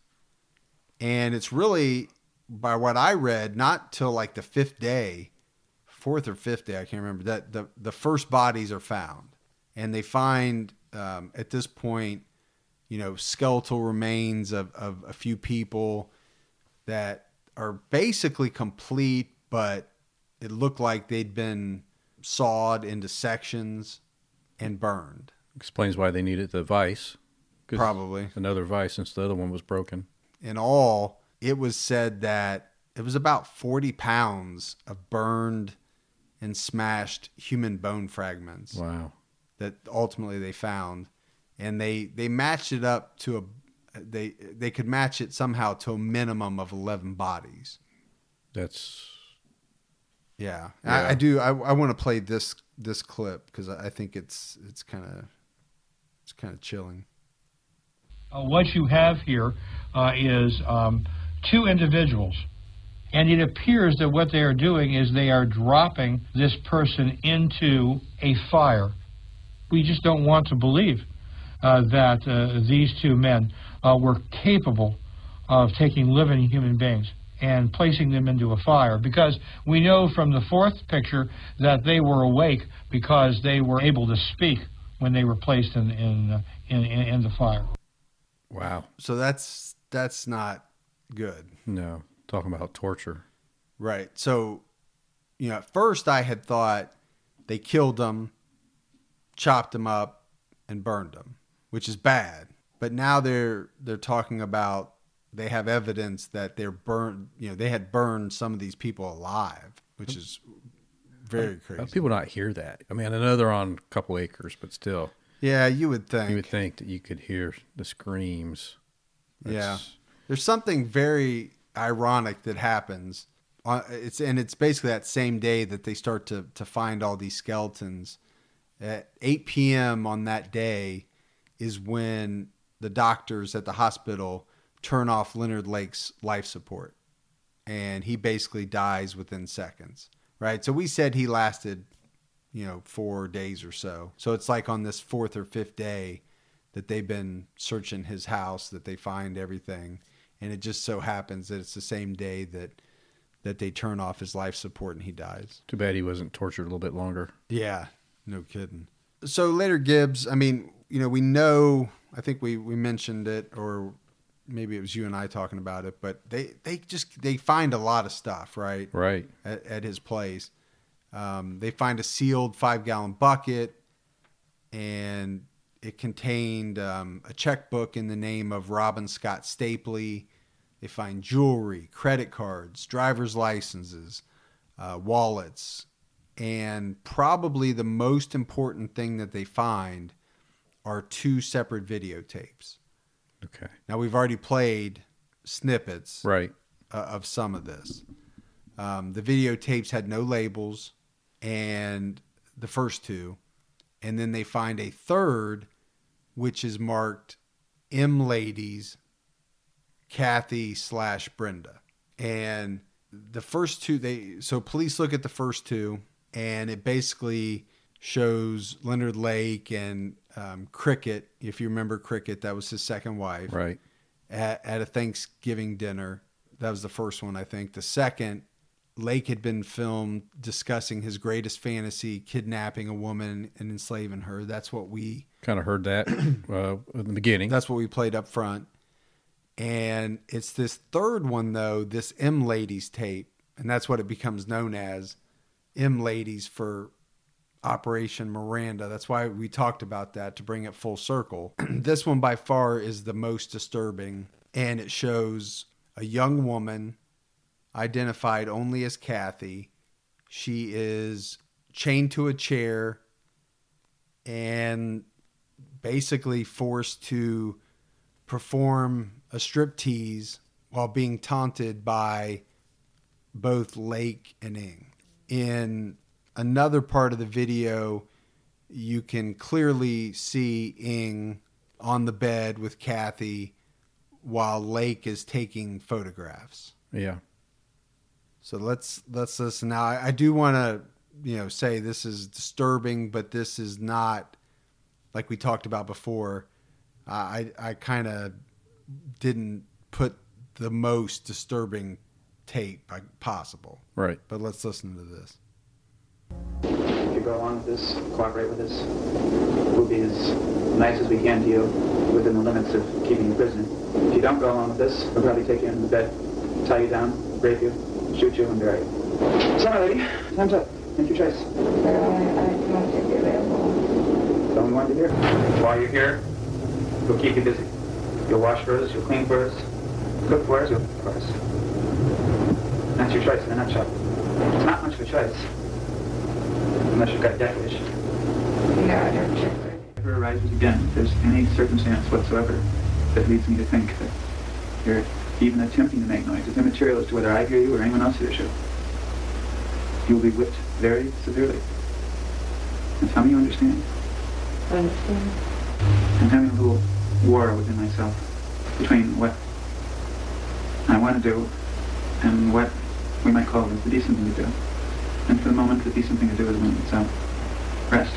And it's really, by what I read, not till like the 4th or 5th day, I can't remember, that the first bodies are found. And they find, at this point, skeletal remains of a few people that are basically complete, but it looked like they'd been sawed into sections and burned. Explains why they needed the vise. 'Cause Probably. another vise since the other one was broken. In all, it was said that it was about 40 pounds of burned and smashed human bone fragments Wow. that ultimately they found. And they matched it up to they could match it somehow to a minimum of 11 bodies. That's Yeah. Yeah. I do. I want to play this clip because I think it's kind of chilling. What you have here is 2 individuals, and it appears that what they are doing is they are dropping this person into a fire. We just don't want to believe that these 2 men were capable of taking living human beings and placing them into a fire, because we know from the 4th picture that they were awake because they were able to speak when they were placed in the fire. wow. So that's not good. No. Talking about torture. Right. So, at first I had thought they killed him, chopped him up, and burned him, which is bad. But now they're talking about they have evidence that they're burned. They had burned some of these people alive, which is very crazy. How people not hear that? I mean, I know they're on a couple acres, but still. Yeah, you would think. You would think that you could hear the screams. Yeah, there's something very ironic that happens. It's basically that same day that they start to find all these skeletons. At 8 p.m. on that day is when the doctors at the hospital turn off Leonard Lake's life support, and he basically dies within seconds, right? So we said he lasted, 4 days or so. So it's like on this 4th or 5th day that they've been searching his house that they find everything. And it just so happens that it's the same day that they turn off his life support and he dies. Too bad he wasn't tortured a little bit longer. Yeah, no kidding. So later Gibbs, I mean, we know, I think we mentioned it, or maybe it was you and I talking about it, but they find a lot of stuff, right? Right. At his place. They find a sealed 5-gallon bucket, and it contained a checkbook in the name of Robin Scott Stapley. They find jewelry, credit cards, driver's licenses, wallets, and probably the most important thing that they find are 2 separate videotapes. Okay. Now, we've already played snippets right. Of some of this. The videotapes had no labels, and the first 2. And then they find a third, which is marked M. Ladies, Kathy/Brenda. And the first 2, so police look at the first 2, and it basically shows Leonard Lake and Cricket. If you remember Cricket, that was his second wife. Right. At a Thanksgiving dinner. That was the first one, I think. The second, Lake had been filmed discussing his greatest fantasy, kidnapping a woman and enslaving her. That's what we... kind of heard that in the beginning. That's what we played up front. And it's this third one, though, this M. Ladies tape. And that's what it becomes known as, M. Ladies, for Operation Miranda. That's why we talked about that, to bring it full circle. This one by far is the most disturbing, and it shows a young woman identified only as Kathy. She is chained to a chair and basically forced to perform a striptease while being taunted by both Lake and Ng. In another part of the video, you can clearly see Ng on the bed with Kathy while Lake is taking photographs. Yeah. So let's listen. Now, I do want to, say this is disturbing, but this is not, like we talked about before, I kind of didn't put the most disturbing tape possible. Right. But let's listen to this. If you go along with this, cooperate with this, we'll be as nice as we can to you within the limits of keeping you prisoner. If you don't go along with this, we'll probably take you into the bed, tie you down, rape you, shoot you, and bury you. So, my lady, time's up. Make your choice. I want to be available. Tell me when to hear. While you're here, we'll keep you busy. You'll wash for us, you'll clean for us, cook for us, you'll cook for us. That's your choice in a nutshell. It's not much of a choice, unless you've got a death wish. No, I don't check for it. If it arises again, if there's any circumstance whatsoever that leads me to think that you're even attempting to make noise, it's immaterial as to whether I hear you or anyone else hears you. You'll be whipped very severely. And tell me you understand. I understand. I'm having a little war within myself between what I want to do and what we might call the decent thing to do. And for the moment, the decent thing to do is when it's rest.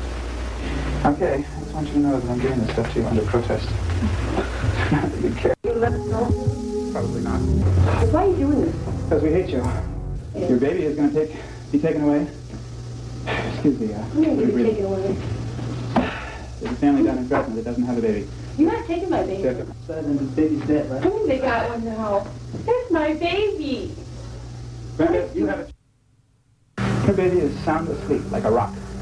Okay, I just want you to know that I'm doing this stuff to you under protest. Not that you'd care. You let us know? Probably not. Why are you doing this? Because we hate you. Your baby is going to be taken away. Excuse me. I'm going to be taken away. There's a family down in Fresno that doesn't have a baby. You're not taking my baby. And the baby's dead, right? Oh, they got one now. That's my baby. Brenda, you have a... Her baby is sound asleep like a rock.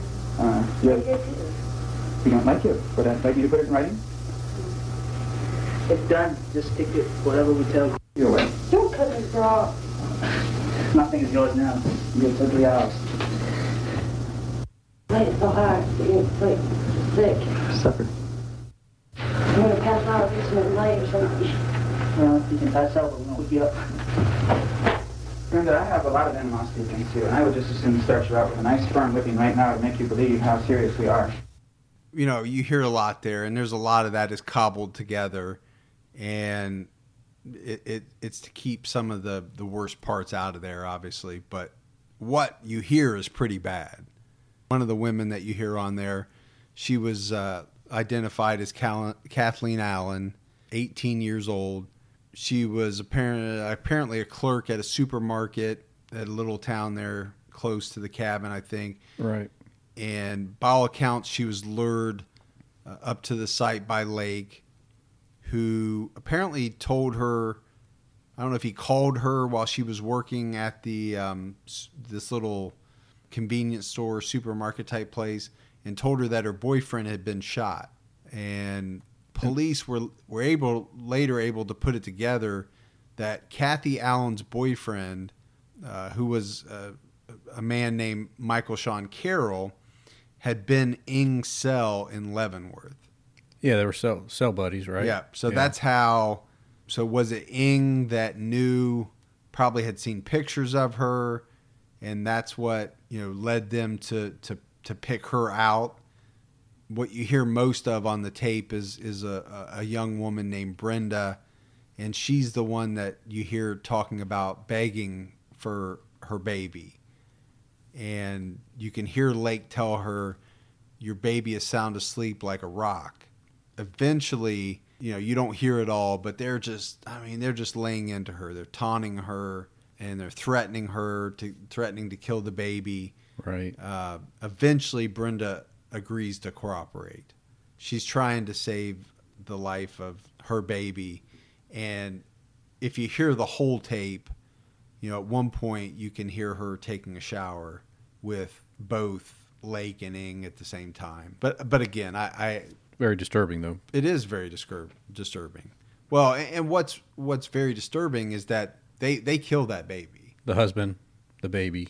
You don't like it, but I'd like you to put it in writing. It's done. Just stick it whatever we tell you. Your way. Don't cut me raw. Nothing is yours now. You're totally ours. Why it's so hard to get like sick? Supper. I'm gonna pass out or get some light or something. Well, you can pass out, but we won't wake you up. Brenda, I have a lot of animosity against you, and I would just as soon start you out with a nice firm whipping right now to make you believe how serious we are. You know, you hear a lot there, and there's a lot of that is cobbled together, and it's to keep some of the worst parts out of there, obviously. But what you hear is pretty bad. One of the women that you hear on there, she was identified as Kathleen Allen, 18 years old. She was apparently a clerk at a supermarket at a little town there close to the cabin, I think. Right. And by all accounts, she was lured up to the site by Lake, who apparently told her, I don't know if he called her while she was working at the this little convenience store, supermarket type place, and told her that her boyfriend had been shot. And police were later able to put it together that Kathy Allen's boyfriend, who was a man named Michael Sean Carroll, had been in cell in Leavenworth. Yeah, they were cell buddies, right? Yeah. So that's how. So was it Ing that knew, probably had seen pictures of her, and that's what led them to pick her out. What you hear most of on the tape is a young woman named Brenda, and she's the one that you hear talking about begging for her baby. And you can hear Lake tell her, your baby is sound asleep like a rock. Eventually, you don't hear it all, but they're just laying into her. They're taunting her, and they're threatening to kill the baby. Right. Eventually, Brenda agrees to cooperate. She's trying to save the life of her baby. And if you hear the whole tape, at one point you can hear her taking a shower with both Lake and Ing at the same time. But again, I very disturbing though. It is very disturbing. Well, and what's very disturbing is that they kill that baby. The husband, the baby.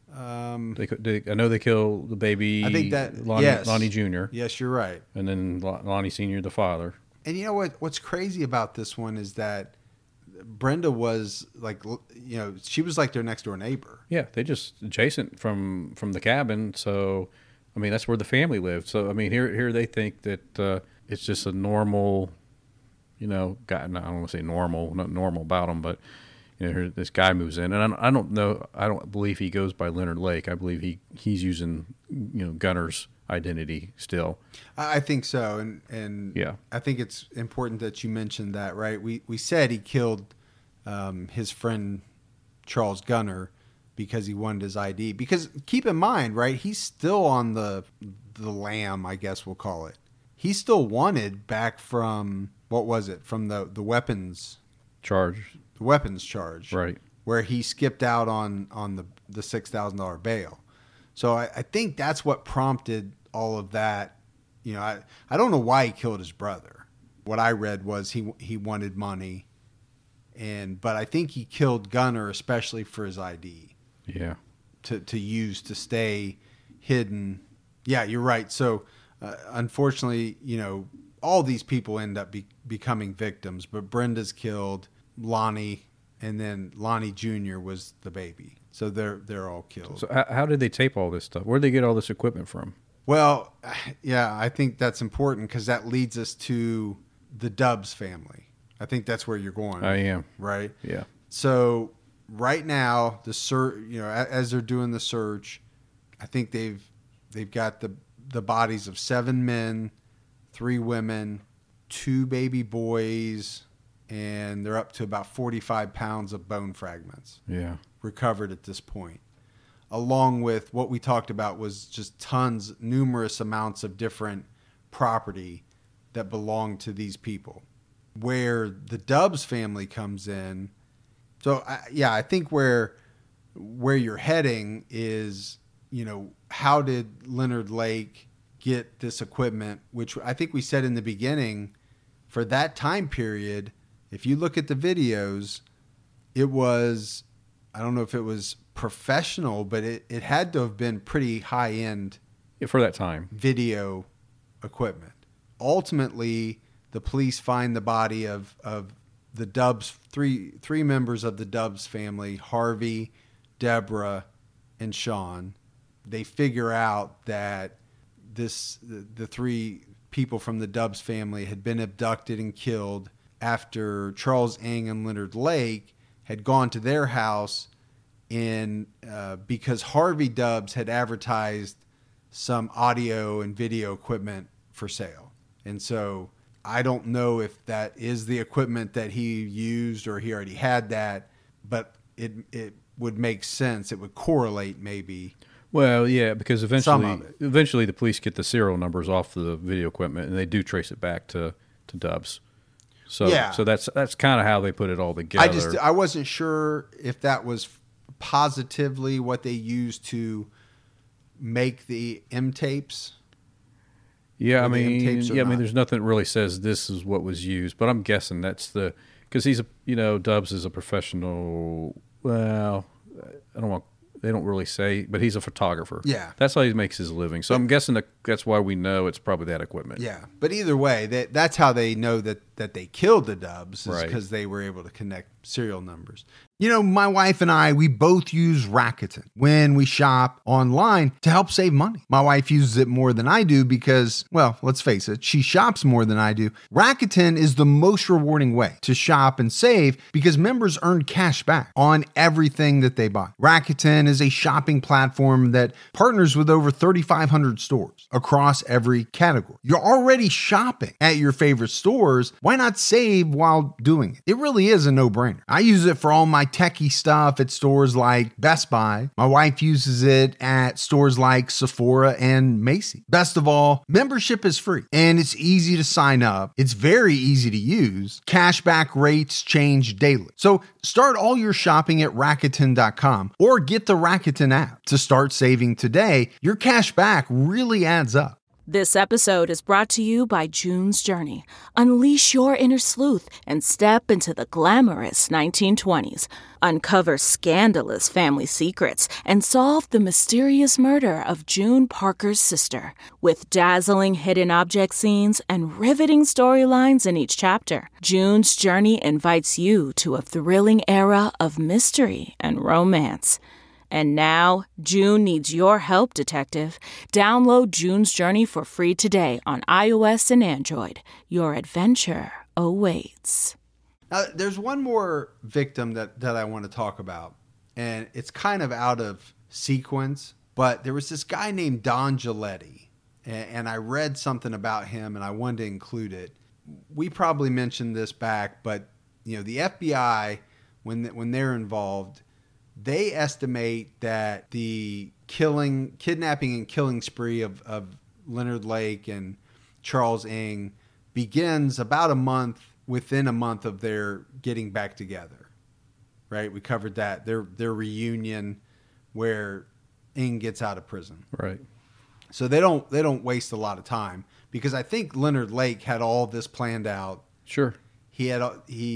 I know they kill the baby. I think that Lonnie Jr. Yes, you're right. And then Lonnie Sr., the father. And you know what's crazy about this one is that Brenda was like, she was like their next door neighbor. Yeah, they just adjacent from the cabin. So, I mean, that's where the family lived. So, I mean, here they think that it's just a normal, guy. I don't want to say normal, not normal about them, but here this guy moves in, and I don't know. I don't believe he goes by Leonard Lake. I believe he's using Gunner's identity still. I think so, and yeah, I think it's important that you mentioned that. Right, we said he killed his friend Charles Gunner because he wanted his ID. Because keep in mind, right, he's still on the lam, I guess we'll call it. He's still wanted back from what was it? From the weapons charge. The weapons charge, right? Where he skipped out on the $6,000 bail. So I think that's what prompted all of that. I don't know why he killed his brother. What I read was he wanted money, but I think he killed Gunner especially for his ID. Yeah. To use to stay hidden. Yeah, you're right. So unfortunately, all these people end up becoming victims, but Brenda's killed. Lonnie, and then Lonnie Jr. was the baby. So they're all killed. So how did they tape all this stuff? Where did they get all this equipment from? Well, yeah, I think that's important because that leads us to the Dubs family. I think that's where you're going. I am. Right? Yeah. So right now, the search, as they're doing the search, I think they've got the bodies of 7 men, 3 women, 2 baby boys, and they're up to about 45 pounds of bone fragments recovered at this point. Along with what we talked about was just numerous amounts of different property that belonged to these people. Where the Dubs family comes in, so I think where you're heading is how did Leonard Lake get this equipment, which I think we said in the beginning, for that time period, if you look at the videos, it was, I don't know if it was professional, but it had to have been pretty high-end for that time video equipment. Ultimately, the police find the body of the Dubs, three members of the Dubs family, Harvey, Deborah, and Sean. They figure out that the three people from the Dubs family had been abducted and killed after Charles Ng and Leonard Lake had gone to their house because Harvey Dubs had advertised some audio and video equipment for sale. And so I don't know if that is the equipment that he used or he already had that, but it would make sense. It would correlate maybe. Well, yeah, because eventually the police get the serial numbers off the video equipment, and they do trace it back to Dubs. So yeah. So that's kind of how they put it all together. I wasn't sure if that was positively what they used to make the M tapes. Yeah, I mean, there's nothing that really says this is what was used, but I'm guessing that's because he's Dubs is a professional. Well, they don't really say, but he's a photographer. Yeah. That's how he makes his living. So I'm guessing that's why we know it's probably that equipment. Yeah. But either way, that's how they know that they killed the Dubs, is because they were able to connect serial numbers. My wife and I, we both use Rakuten when we shop online to help save money. My wife uses it more than I do because, well, let's face it, she shops more than I do. Rakuten is the most rewarding way to shop and save because members earn cash back on everything that they buy. Rakuten is a shopping platform that partners with over 3,500 stores across every category. You're already shopping at your favorite stores. Why not save while doing it? It really is a no-brainer. I use it for all my techie stuff at stores like Best Buy. My wife uses it at stores like Sephora and Macy's. Best of all, membership is free and it's easy to sign up. It's very easy to use. Cashback rates change daily. So start all your shopping at Rakuten.com or get the Rakuten app to start saving today. Your cash back really adds up. This episode is brought to you by June's Journey. Unleash your inner sleuth and step into the glamorous 1920s. Uncover scandalous family secrets and solve the mysterious murder of June Parker's sister. With dazzling hidden object scenes and riveting storylines in each chapter, June's Journey invites you to a thrilling era of mystery and romance. And now, June needs your help, detective. Download June's Journey for free today on iOS and Android. Your adventure awaits. Now, there's one more victim that I want to talk about, and it's kind of out of sequence, but there was this guy named Don Giletti, and I read something about him, and I wanted to include it. We probably mentioned this back, but the FBI, when they're involved, they estimate that the kidnapping and killing spree of Leonard Lake and Charles Ng begins about within a month of their getting back together. Right? We covered that. Their reunion where Ng gets out of prison. Right. So they don't waste a lot of time because I think Leonard Lake had all this planned out. Sure. He had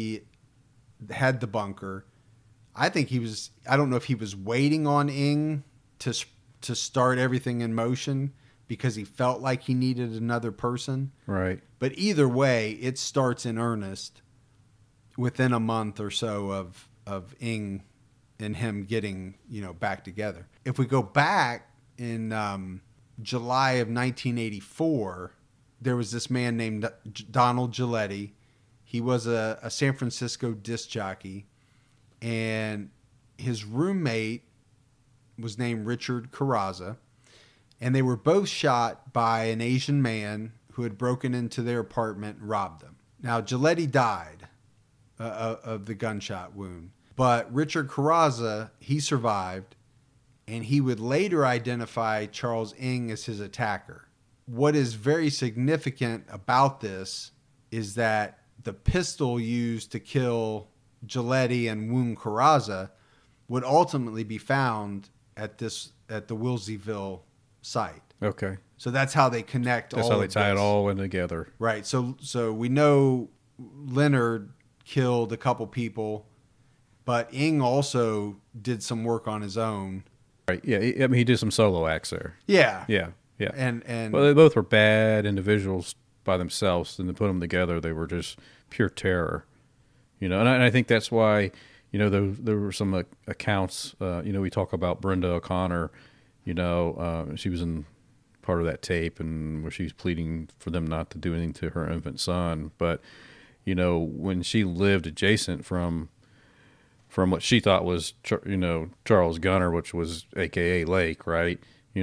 the bunker. I think I don't know if he was waiting on Ng to start everything in motion because he felt like he needed another person. Right. But either way, it starts in earnest within a month or so of Ng and him getting, back together. If we go back in July of 1984, there was this man named Donald Giletti. He was a San Francisco disc jockey. And his roommate was named Richard Carrazza, and they were both shot by an Asian man who had broken into their apartment and robbed them. Now, Giletti died of the gunshot wound, but Richard Carrazza, he survived, and he would later identify Charles Ng as his attacker. What is very significant about this is that the pistol used to kill Giletti and wound Carrazza would ultimately be found at this at the Wilseyville site. Okay. So that's how they connect. That's all how they of tie it this. all in together. Right. So we know Leonard killed a couple people, but Ing also did some work on his own. Right. Yeah. I mean, he did some solo acts there. Yeah. Yeah. Yeah. And Well, they both were bad individuals by themselves, and to put them together, they were just pure terror. And I think that's why, there were some accounts. We talk about Brenda O'Connor. She was in part of that tape, and where she's pleading for them not to do anything to her infant son. But when she lived adjacent from what she thought was Charles Gunner, which was AKA Lake, right?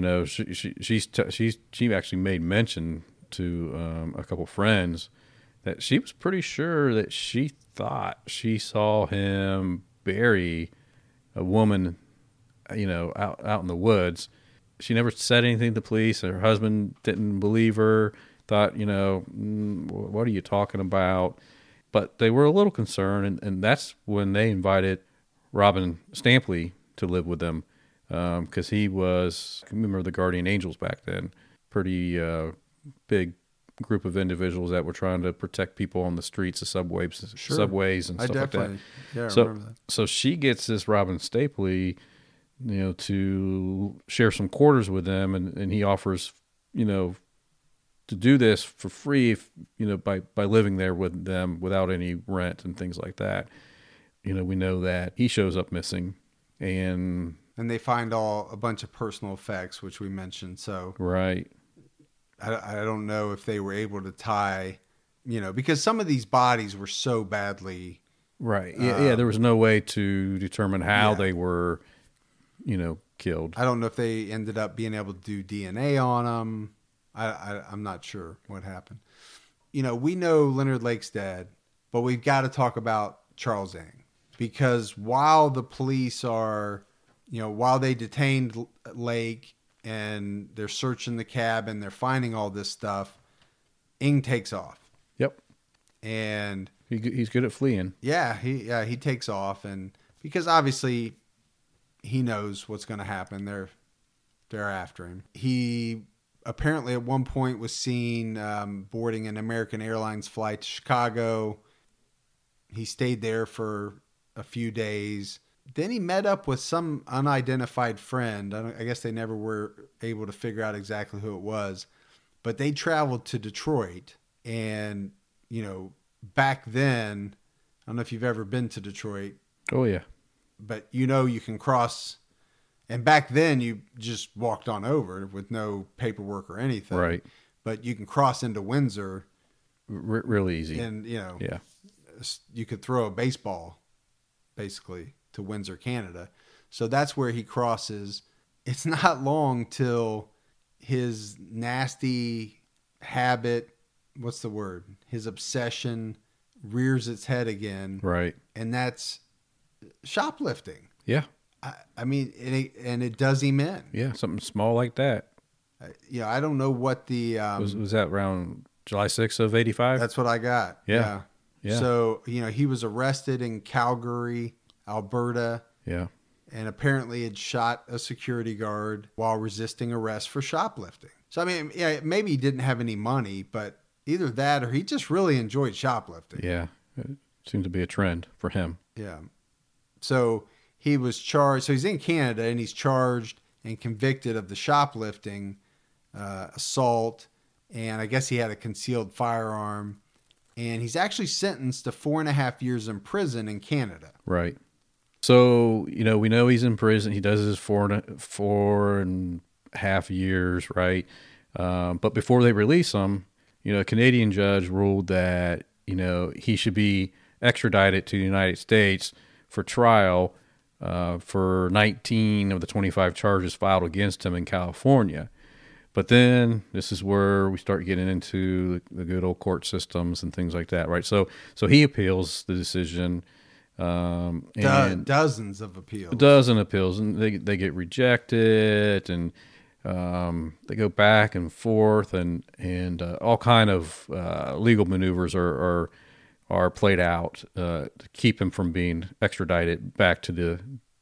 She actually made mention to a couple friends that she was pretty sure that she thought she saw him bury a woman, out in the woods. She never said anything to the police. Her husband didn't believe her, thought, what are you talking about? But they were a little concerned, and that's when they invited Robin Stampley to live with them, because he was, I remember the Guardian Angels back then, pretty big group of individuals that were trying to protect people on the streets of subways and stuff like that. Yeah, I so, remember that. So she gets this Robin Stampley, to share some quarters with them, and he offers, to do this for free, by living there with them without any rent and things like that. We know that he shows up missing, and they find a bunch of personal effects, which we mentioned. So right. I don't know if they were able to tie, because some of these bodies were so badly. Right. Yeah. There was no way to determine how they were, killed. I don't know if they ended up being able to do DNA on them. I'm not sure what happened. We know Leonard Lake's dead, but we've got to talk about Charles Ing, because while the police are, while they detained Lake and they're searching the cabin, they're finding all this stuff, Ing takes off. Yep. And he's good at fleeing. Yeah, he takes off, and because obviously he knows what's going to happen. They're after him. He apparently at one point was seen boarding an American Airlines flight to Chicago. He stayed there for a few days. Then he met up with some unidentified friend. I guess they never were able to figure out exactly who it was, but they traveled to Detroit. And, back then, I don't know if you've ever been to Detroit. Oh, yeah. But you can cross, and back then you just walked on over with no paperwork or anything. Right. But you can cross into Windsor. Real easy. And, yeah, you could throw a baseball, basically, to Windsor, Canada. So that's where he crosses. It's not long till his nasty habit, what's the word? His obsession rears its head again. Right. And that's shoplifting. Yeah. I mean, and it does him in. Yeah, something small like that. I don't know what the... was that around July 6th of 85? That's what I got. Yeah. So, he was arrested in Calgary, Alberta. Yeah. And apparently had shot a security guard while resisting arrest for shoplifting. So, I mean, maybe he didn't have any money, but either that or he just really enjoyed shoplifting. Yeah. It seemed to be a trend for him. Yeah. So he was charged. So he's in Canada, and he's charged and convicted of the shoplifting, assault, and I guess he had a concealed firearm. And he's actually sentenced to 4.5 years in prison in Canada. Right. So, we know he's in prison. He does his 4.5 years, right? But before they release him, a Canadian judge ruled that, he should be extradited to the United States for trial for 19 of the 25 charges filed against him in California. But then this is where we start getting into the good old court systems and things like that, right? So he appeals the decision. And dozens of appeals. A dozen appeals, and they get rejected, and they go back and forth, and all kind of legal maneuvers are played out to keep him from being extradited back to the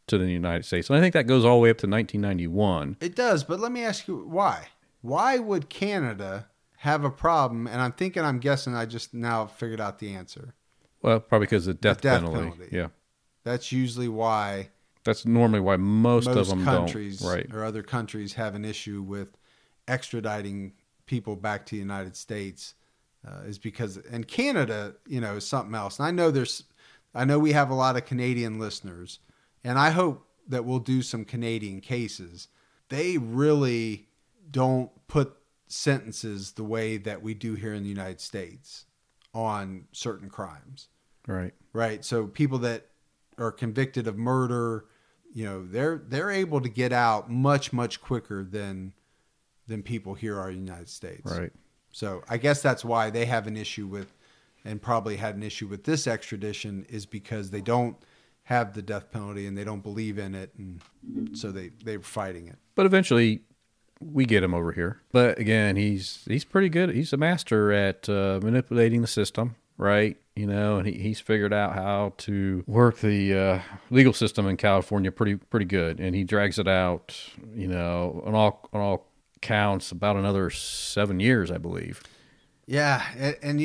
to the United States. And I think that goes all the way up to 1991. It does, but let me ask you why? Why would Canada have a problem? And I'm guessing I just now figured out the answer. Well, probably because of the death penalty. Yeah. That's usually why. That's normally why most of them countries don't. Right. Or other countries have an issue with extraditing people back to the United States is because, and Canada, is something else. And I know we have a lot of Canadian listeners, and I hope that we'll do some Canadian cases. They really don't put sentences the way that we do here in the United States on certain crimes. Right. Right. So people that are convicted of murder, they're able to get out much, much quicker than people here are in the United States. Right. So I guess that's why they have an issue with, and probably had an issue with this extradition, is because they don't have the death penalty and they don't believe in it, and so they're fighting it. But eventually, we get him over here. But again, he's pretty good. He's a master at manipulating the system, right? And he's figured out how to work the legal system in California pretty good, and he drags it out, on all counts about another 7 years, I believe. Yeah, and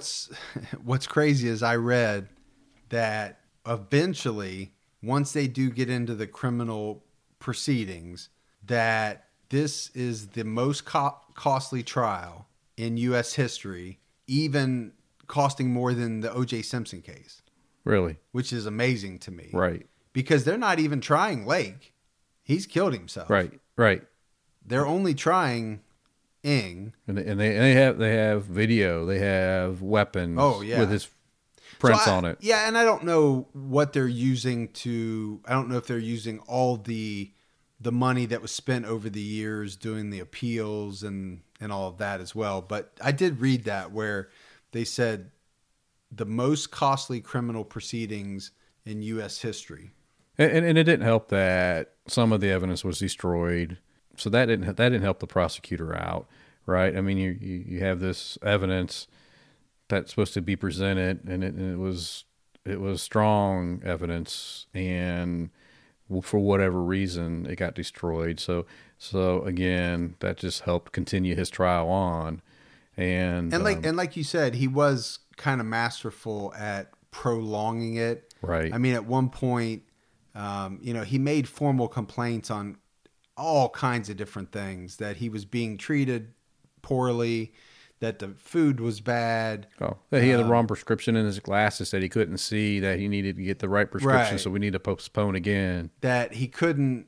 what's crazy is I read that eventually, once they do get into the criminal proceedings, that this is the most costly trial in U.S. history, even costing more than the O.J. Simpson case. Really? Which is amazing to me. Right. Because they're not even trying Lake. He's killed himself. Right. They're only trying Ng. And they have video. They have weapons. Oh, yeah. With his prints on it. Yeah, and I don't know what they're using I don't know if they're using all the money that was spent over the years doing the appeals and all of that as well. But I did read that where they said the most costly criminal proceedings in U.S. history. And it didn't help that some of the evidence was destroyed. So that didn't help the prosecutor out, right? I mean, you have this evidence that's supposed to be presented, and it was strong evidence, and for whatever reason, it got destroyed. So again, that just helped continue his trial on, and like you said, he was kind of masterful at prolonging it. Right. I mean, at one point, he made formal complaints on all kinds of different things, that he was being treated poorly, that the food was bad. Oh, that he had the wrong prescription in his glasses, that he couldn't see, that he needed to get the right prescription, so we need to postpone again. That he couldn't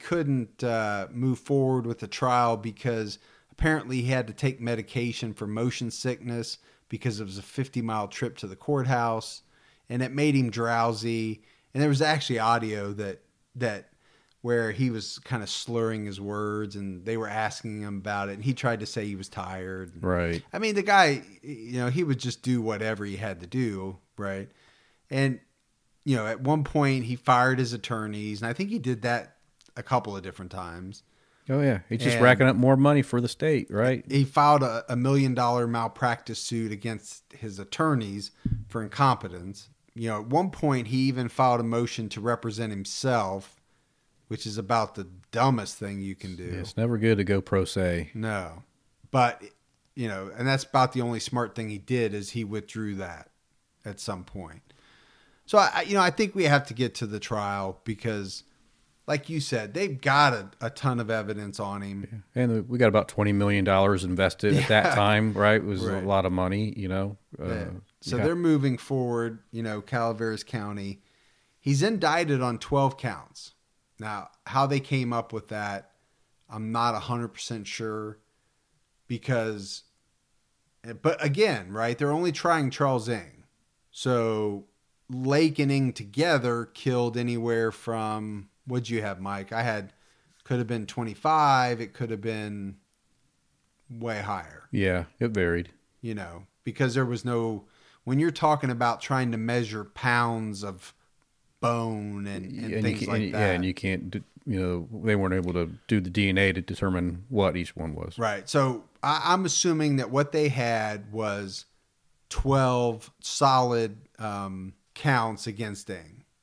move forward with the trial because apparently he had to take medication for motion sickness because it was a 50-mile trip to the courthouse, and it made him drowsy. And there was actually audio that where he was kind of slurring his words, and they were asking him about it, and he tried to say he was tired. Right. I mean, the guy, he would just do whatever he had to do, right? And, at one point he fired his attorneys, and I think he did that a couple of different times. Oh, yeah. He's just racking up more money for the state, right? He filed a $1 million malpractice suit against his attorneys for incompetence. At one point he even filed a motion to represent himself, which is about the dumbest thing you can do. Yeah, it's never good to go pro se. No. But, and that's about the only smart thing he did, is he withdrew that at some point. So, I think we have to get to the trial because, like you said, they've got a ton of evidence on him. Yeah. And we got about $20 million invested at that time, right? It was a lot of money, So they're moving forward, Calaveras County. He's indicted on 12 counts. Now, how they came up with that, I'm not 100% sure but again, right, they're only trying Charles Ng. So Lake and Ng together killed anywhere from, what'd you have, Mike? Could have been 25. It could have been way higher. Yeah, it varied. Because there was when you're talking about trying to measure pounds of bone and things like that. Yeah, and you can't, they weren't able to do the DNA to determine what each one was. Right. So I'm assuming that what they had was 12 solid counts against Ng.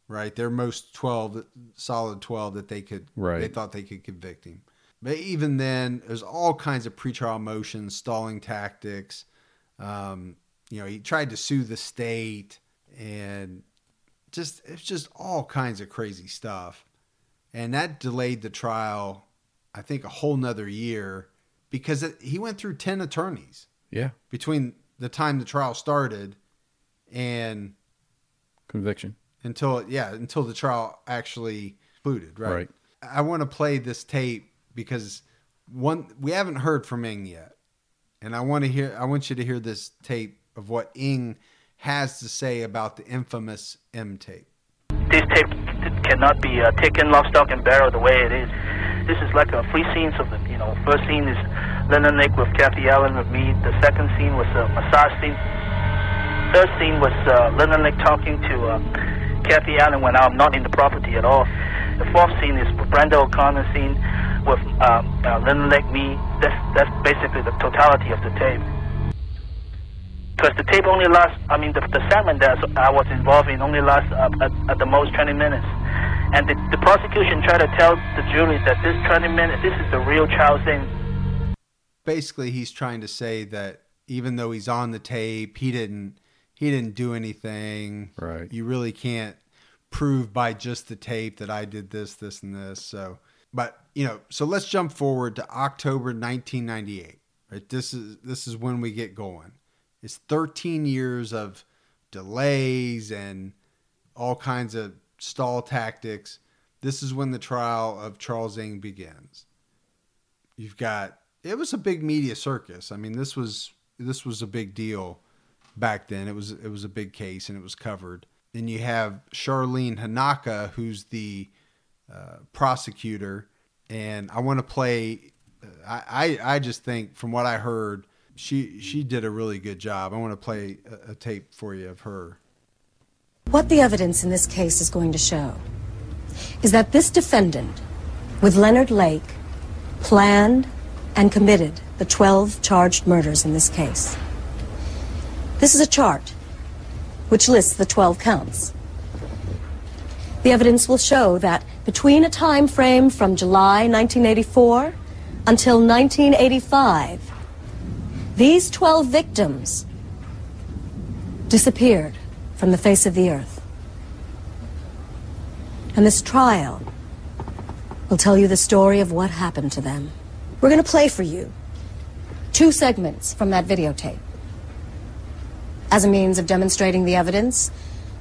right? Their most 12, solid 12 that they could, Right. they thought they could convict him. But even then, there's all kinds of pretrial motions, stalling tactics. He tried to sue the state, and it's just all kinds of crazy stuff. And that delayed the trial, I think, a whole nother year, because he went through 10 attorneys. Yeah. Between the time the trial started and Conviction. until the trial actually concluded, right? Right. I want to play this tape because we haven't heard from Ng yet. And I want you to hear this tape of what Ng has to say about the infamous M tape. This tape cannot be taken lock, stock, and barrel the way it is. This is like three scenes of it. First scene is Leonard Lake with Kathy Allen with me. The second scene was a massage scene. Third scene was Leonard Lake talking to Kathy Allen when I'm not in the property at all. The fourth scene is Brenda O'Connor scene with Leonard Lake, me. That's basically the totality of the tape. Because the tape only lasts, the segment that I was involved in only lasts at the most 20 minutes. And the prosecution tried to tell the jury that this 20 minutes, this is the real child thing. Basically, he's trying to say that even though he's on the tape, he didn't do anything. Right. You really can't prove by just the tape that I did this, and this. So let's jump forward to October 1998. Right. This is when we get going. It's 13 years of delays and all kinds of stall tactics. This is when the trial of Charles Ng begins. It was a big media circus. This was a big deal back then. It was a big case, and it was covered. Then you have Charlene Hanaka, who's the prosecutor, and I want to play. I just think, from what I heard, she did a really good job. I want to play a tape for you of her. What the evidence in this case is going to show is that this defendant, with Leonard Lake, planned and committed the 12 charged murders in this case. This is a chart which lists the 12 counts. The evidence will show that between a time frame from July 1984 until 1985, these 12 victims disappeared from the face of the earth. And this trial will tell you the story of what happened to them. We're going to play for you 2 segments from that videotape as a means of demonstrating the evidence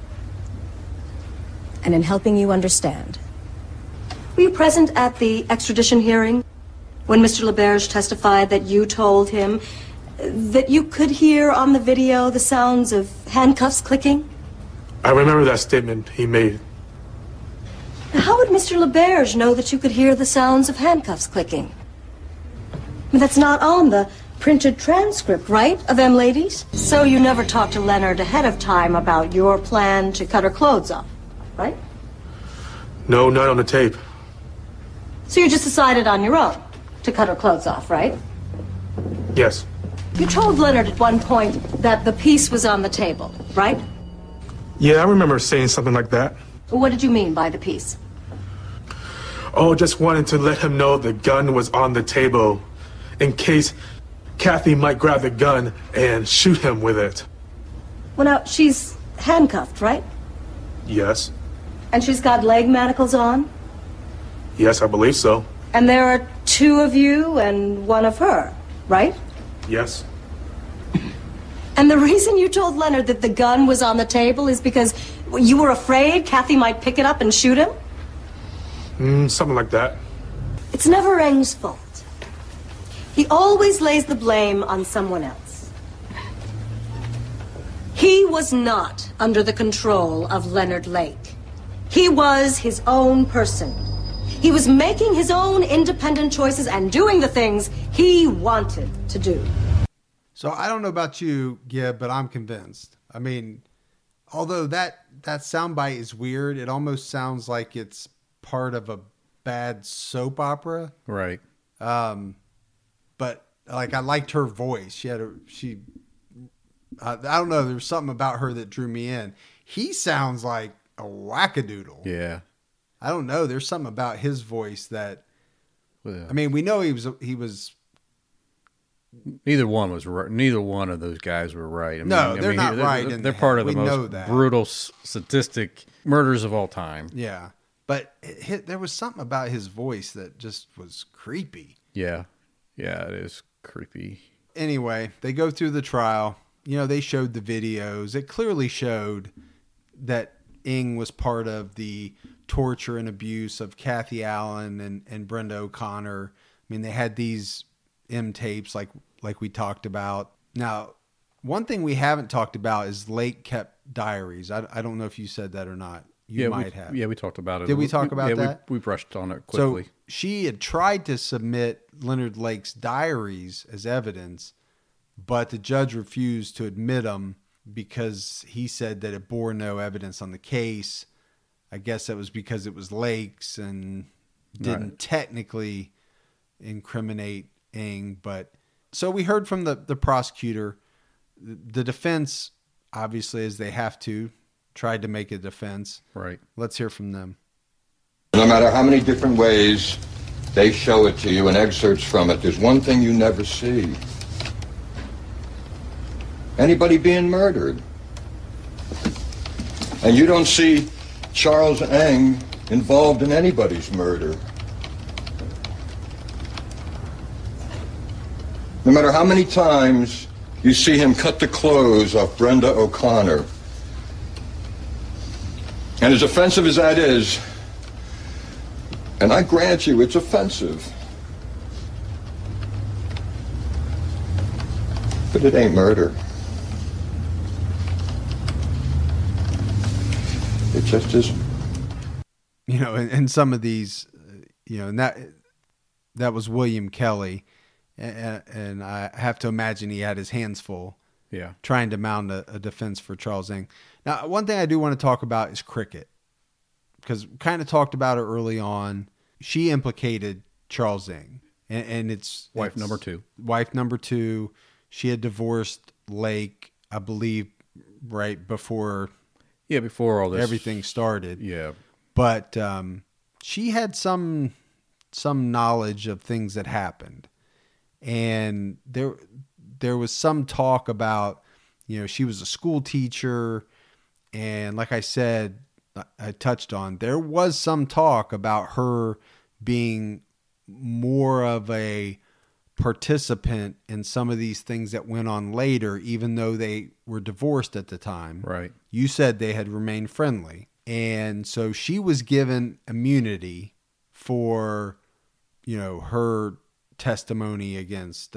and in helping you understand. Were you present at the extradition hearing when Mr. LeBerge testified that you told him that you could hear on the video the sounds of handcuffs clicking? I remember that statement he made. Now, how would Mr. LeBerge know that you could hear the sounds of handcuffs clicking? That's not on the printed transcript, right, of them ladies? So you never talked to Leonard ahead of time about your plan to cut her clothes off, right? No, not on the tape. So you just decided on your own to cut her clothes off, right? Yes. You told Leonard at one point that the piece was on the table, right? Yeah, I remember saying something like that. What did you mean by the piece? Oh, just wanted to let him know the gun was on the table in case Kathy might grab the gun and shoot him with it. Well, now, she's handcuffed, right? Yes. And she's got leg manacles on? Yes, I believe so. And there are 2 of you and 1 of her, right? Yes. And the reason you told Leonard that the gun was on the table is because you were afraid Kathy might pick it up and shoot him? Something like that. It's never Ng's fault. He always lays the blame on someone else. He was not under the control of Leonard Lake. He was his own person. He was making his own independent choices and doing the things he wanted to do. So I don't know about you, Gib, but I'm convinced. Although that soundbite is weird, it almost sounds like it's part of a bad soap opera. Right. But I liked her voice. I don't know. There's something about her that drew me in. He sounds like a wackadoodle. Yeah. I don't know. There's something about his voice that, Well, I mean, we know he was. Neither one was right. Neither one of those guys were right. They're not right. They're part of the we know most that. brutal, sadistic murders of all time. Yeah. But there was something about his voice that just was creepy. Yeah. Yeah, it is creepy. Anyway, they go through the trial. You know, they showed the videos. It clearly showed that Ng was part of the torture and abuse of Kathy Allen and Brenda O'Connor. I mean, they had these M tapes like we talked about. Now, one thing we haven't talked about is Lake kept diaries. I don't know if you said that or not. You might have. Yeah, we talked about it. Did we talk about that? We brushed on it quickly. So she had tried to submit Leonard Lake's diaries as evidence, but the judge refused to admit them because he said that it bore no evidence on the case. I guess that was because it was Lake's and didn't technically incriminate Ng. But so we heard from the prosecutor. The defense, obviously, as they have to, tried to make a defense. Right. Let's hear from them. No matter how many different ways they show it to you and excerpts from it, there's one thing you never see. Anybody being murdered. And you don't see Charles Ng involved in anybody's murder. No matter how many times you see him cut the clothes off Brenda O'Connor. And as offensive as that is, and I grant you it's offensive, but it ain't murder. It just isn't. You know, and some of these, you know, and that was William Kelly, and I have to imagine he had his hands full. Yeah. Trying to mount a defense for Charles Ng. Now, one thing I do want to talk about is Cricket, because we kind of talked about her early on. She implicated Charles Ng, and it's wife number two. Wife number two. She had divorced Lake, I believe, right before. Yeah, before all this everything started. Yeah, but she had some knowledge of things that happened, and there was some talk about, you know, she was a school teacher. And like I said, I touched on, there was some talk about her being more of a participant in some of these things that went on later, even though they were divorced at the time. Right. You said they had remained friendly. And so she was given immunity for, you know, her testimony against,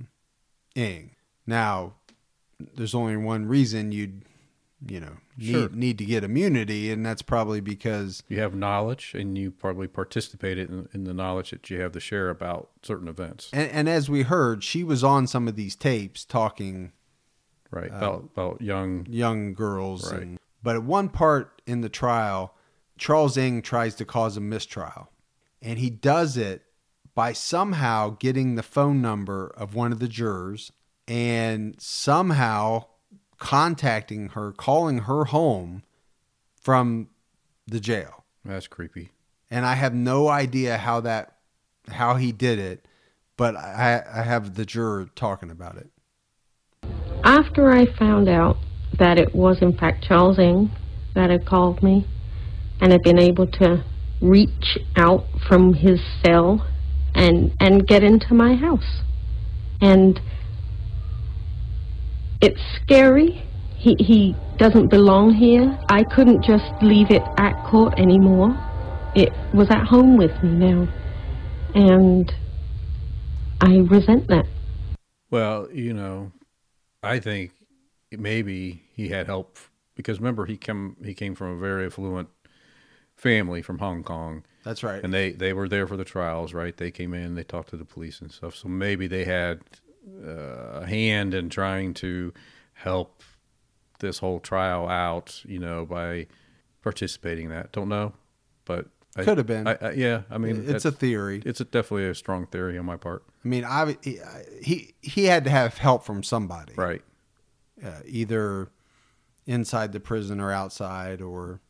Ng. Now, there's only one reason you'd, you know, need to get immunity, and that's probably because you have knowledge and you probably participated in the knowledge that you have to share about certain events. And as we heard, she was on some of these tapes talking about young girls. Right. But at one part in the trial, Charles Ng tries to cause a mistrial, and he does it by somehow getting the phone number of one of the jurors and somehow contacting her, calling her home from the jail. That's creepy. And I have no idea how he did it, but I have the juror talking about it. After I found out that it was in fact Charles Ng that had called me and had been able to reach out from his cell and get into my house. And it's scary. He doesn't belong here. I couldn't just leave it at court anymore. It was at home with me now. And I resent that. Well, you know, I think maybe he had help because remember he came from a very affluent family from Hong Kong. That's right. And they were there for the trials, right? They came in, they talked to the police and stuff. So maybe they had a hand in trying to help this whole trial out, you know, by participating in that. Don't know, but could have been. Yeah, I mean, it's a theory. It's definitely a strong theory on my part. I mean, he had to have help from somebody, right? Either inside the prison or outside, or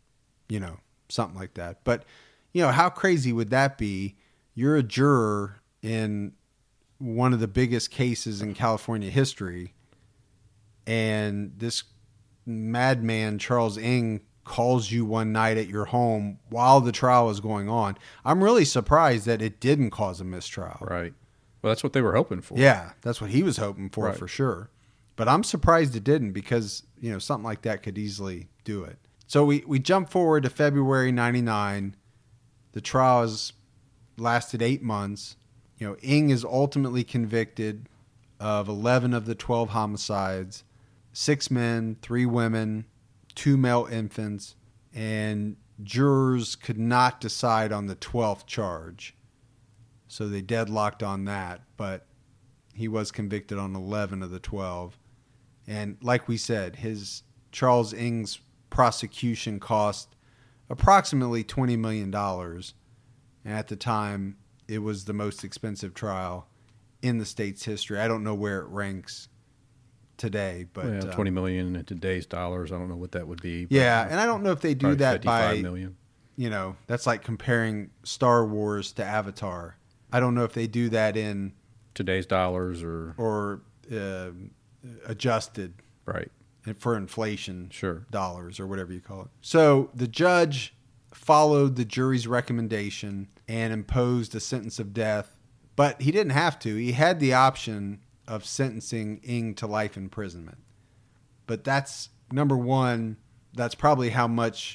something like that. But, how crazy would that be? You're a juror in one of the biggest cases in California history, and this madman, Charles Ng, calls you one night at your home while the trial is going on. I'm really surprised that it didn't cause a mistrial. Right. Well, that's what they were hoping for. Yeah, that's what he was hoping for, Right. for sure. But I'm surprised it didn't, because, something like that could easily do it. So we jump forward to February 99. The trial has lasted 8 months. Ng is ultimately convicted of 11 of the 12 homicides, 6 men, 3 women, 2 male infants, and jurors could not decide on the 12th charge. So they deadlocked on that, but he was convicted on 11 of the 12. And like we said, Charles Ng's prosecution cost approximately $20 million. And at the time, it was the most expensive trial in the state's history. I don't know where it ranks today, but $20 million in today's dollars. I don't know what that would be. Yeah, and I don't know if they do that by $55 million. That's like comparing Star Wars to Avatar. I don't know if they do that in today's dollars or adjusted, right, for inflation, sure, dollars or whatever you call it. So the judge followed the jury's recommendation and imposed a sentence of death, but he didn't have to. He had the option of sentencing Ng to life imprisonment. But that's, number one, that's probably how much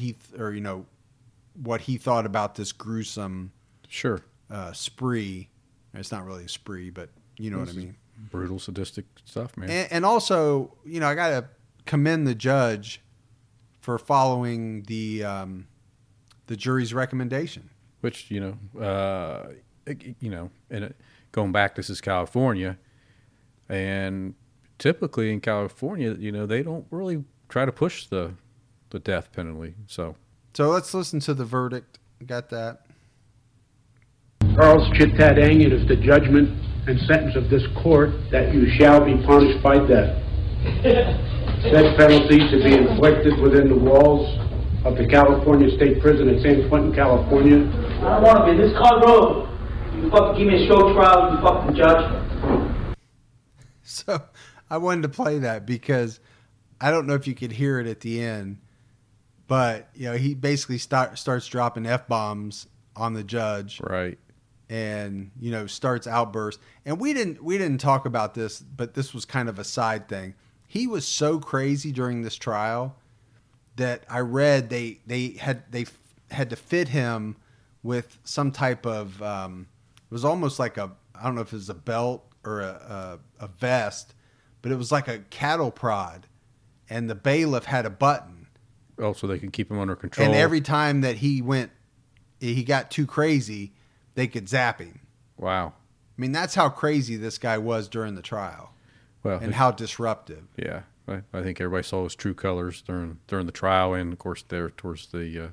what he thought about this gruesome spree. It's not really a spree, but you know what I mean. Brutal, sadistic stuff, man. And also, I got to commend the judge for following the jury's recommendation. Which, and going back, this is California, and typically in California, they don't really try to push the death penalty. So let's listen to the verdict. Got that? Charles Chit-Tat Ng, it is the judgment and sentence of this court that you shall be punished by death. Said penalty to be inflicted within the walls of the California State Prison at San Quentin, California. I don't want to be this car road. You fucking give me a show trial, you fucking judge. So I wanted to play that because I don't know if you could hear it at the end, but he basically starts dropping F-bombs on the judge. Right. And, starts outbursts. And we didn't talk about this, but this was kind of a side thing. He was so crazy during this trial that I read they had to fit him with some type of it was almost like I don't know if it was a belt or a vest, but it was like a cattle prod, and the bailiff had a button. Oh, so they can keep him under control. And every time that he got too crazy, they could zap him. Wow. I mean, that's how crazy this guy was during the trial. Well, and how disruptive. Yeah. I think everybody saw his true colors during the trial, and of course there towards the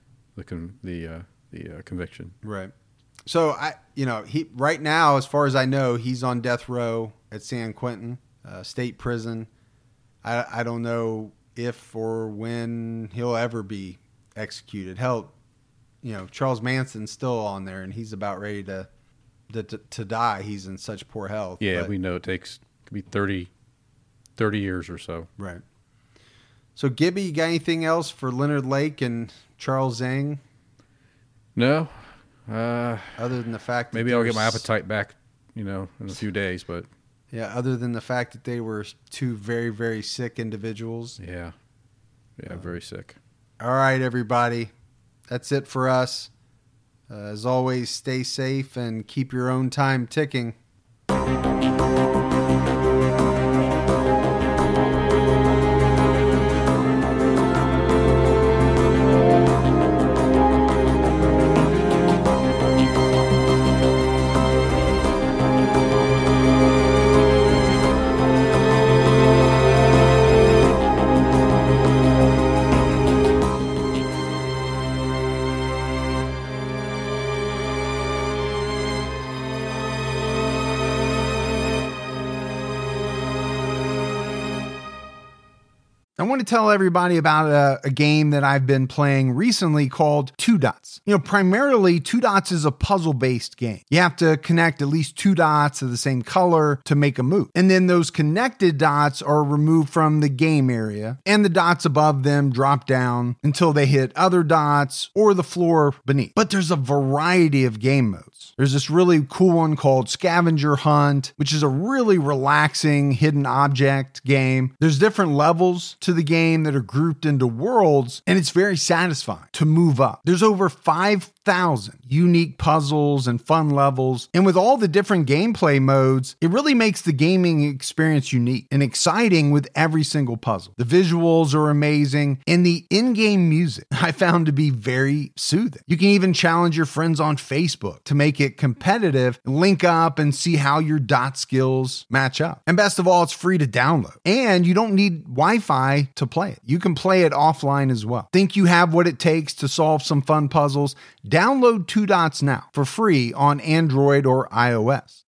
conviction. Right. So he right now, as far as I know, he's on death row at San Quentin State Prison. I don't know if or when he'll ever be executed. Hell, Charles Manson's still on there, and he's about ready to die. He's in such poor health. Yeah, we know it could be 30 years or so. Right. So, Gibby, you got anything else for Leonard Lake and Charles Ng? No. Other than the fact that maybe I'll get my appetite back, in a few days, but yeah, other than the fact that they were two very, very sick individuals. Yeah. Yeah, very sick. All right, everybody. That's it for us. As always, stay safe and keep your own time ticking. I want to tell everybody about a game that I've been playing recently called Two Dots. Primarily Two Dots is a puzzle-based game. You have to connect at least two dots of the same color to make a move. And then those connected dots are removed from the game area, and the dots above them drop down until they hit other dots or the floor beneath. But there's a variety of game modes. There's this really cool one called Scavenger Hunt, which is a really relaxing hidden object game. There's different levels to the game that are grouped into worlds, and it's very satisfying to move up. There's over 5,000 unique puzzles and fun levels, and with all the different gameplay modes, it really makes the gaming experience unique and exciting with every single puzzle. The visuals are amazing, and the in-game music I found to be very soothing. You can even challenge your friends on Facebook to make it competitive, link up and see how your dot skills match up. And best of all, it's free to download, and you don't need Wi-Fi to play it. You can play it offline as well. Think you have what it takes to solve some fun puzzles? Download Two Dots now for free on Android or iOS.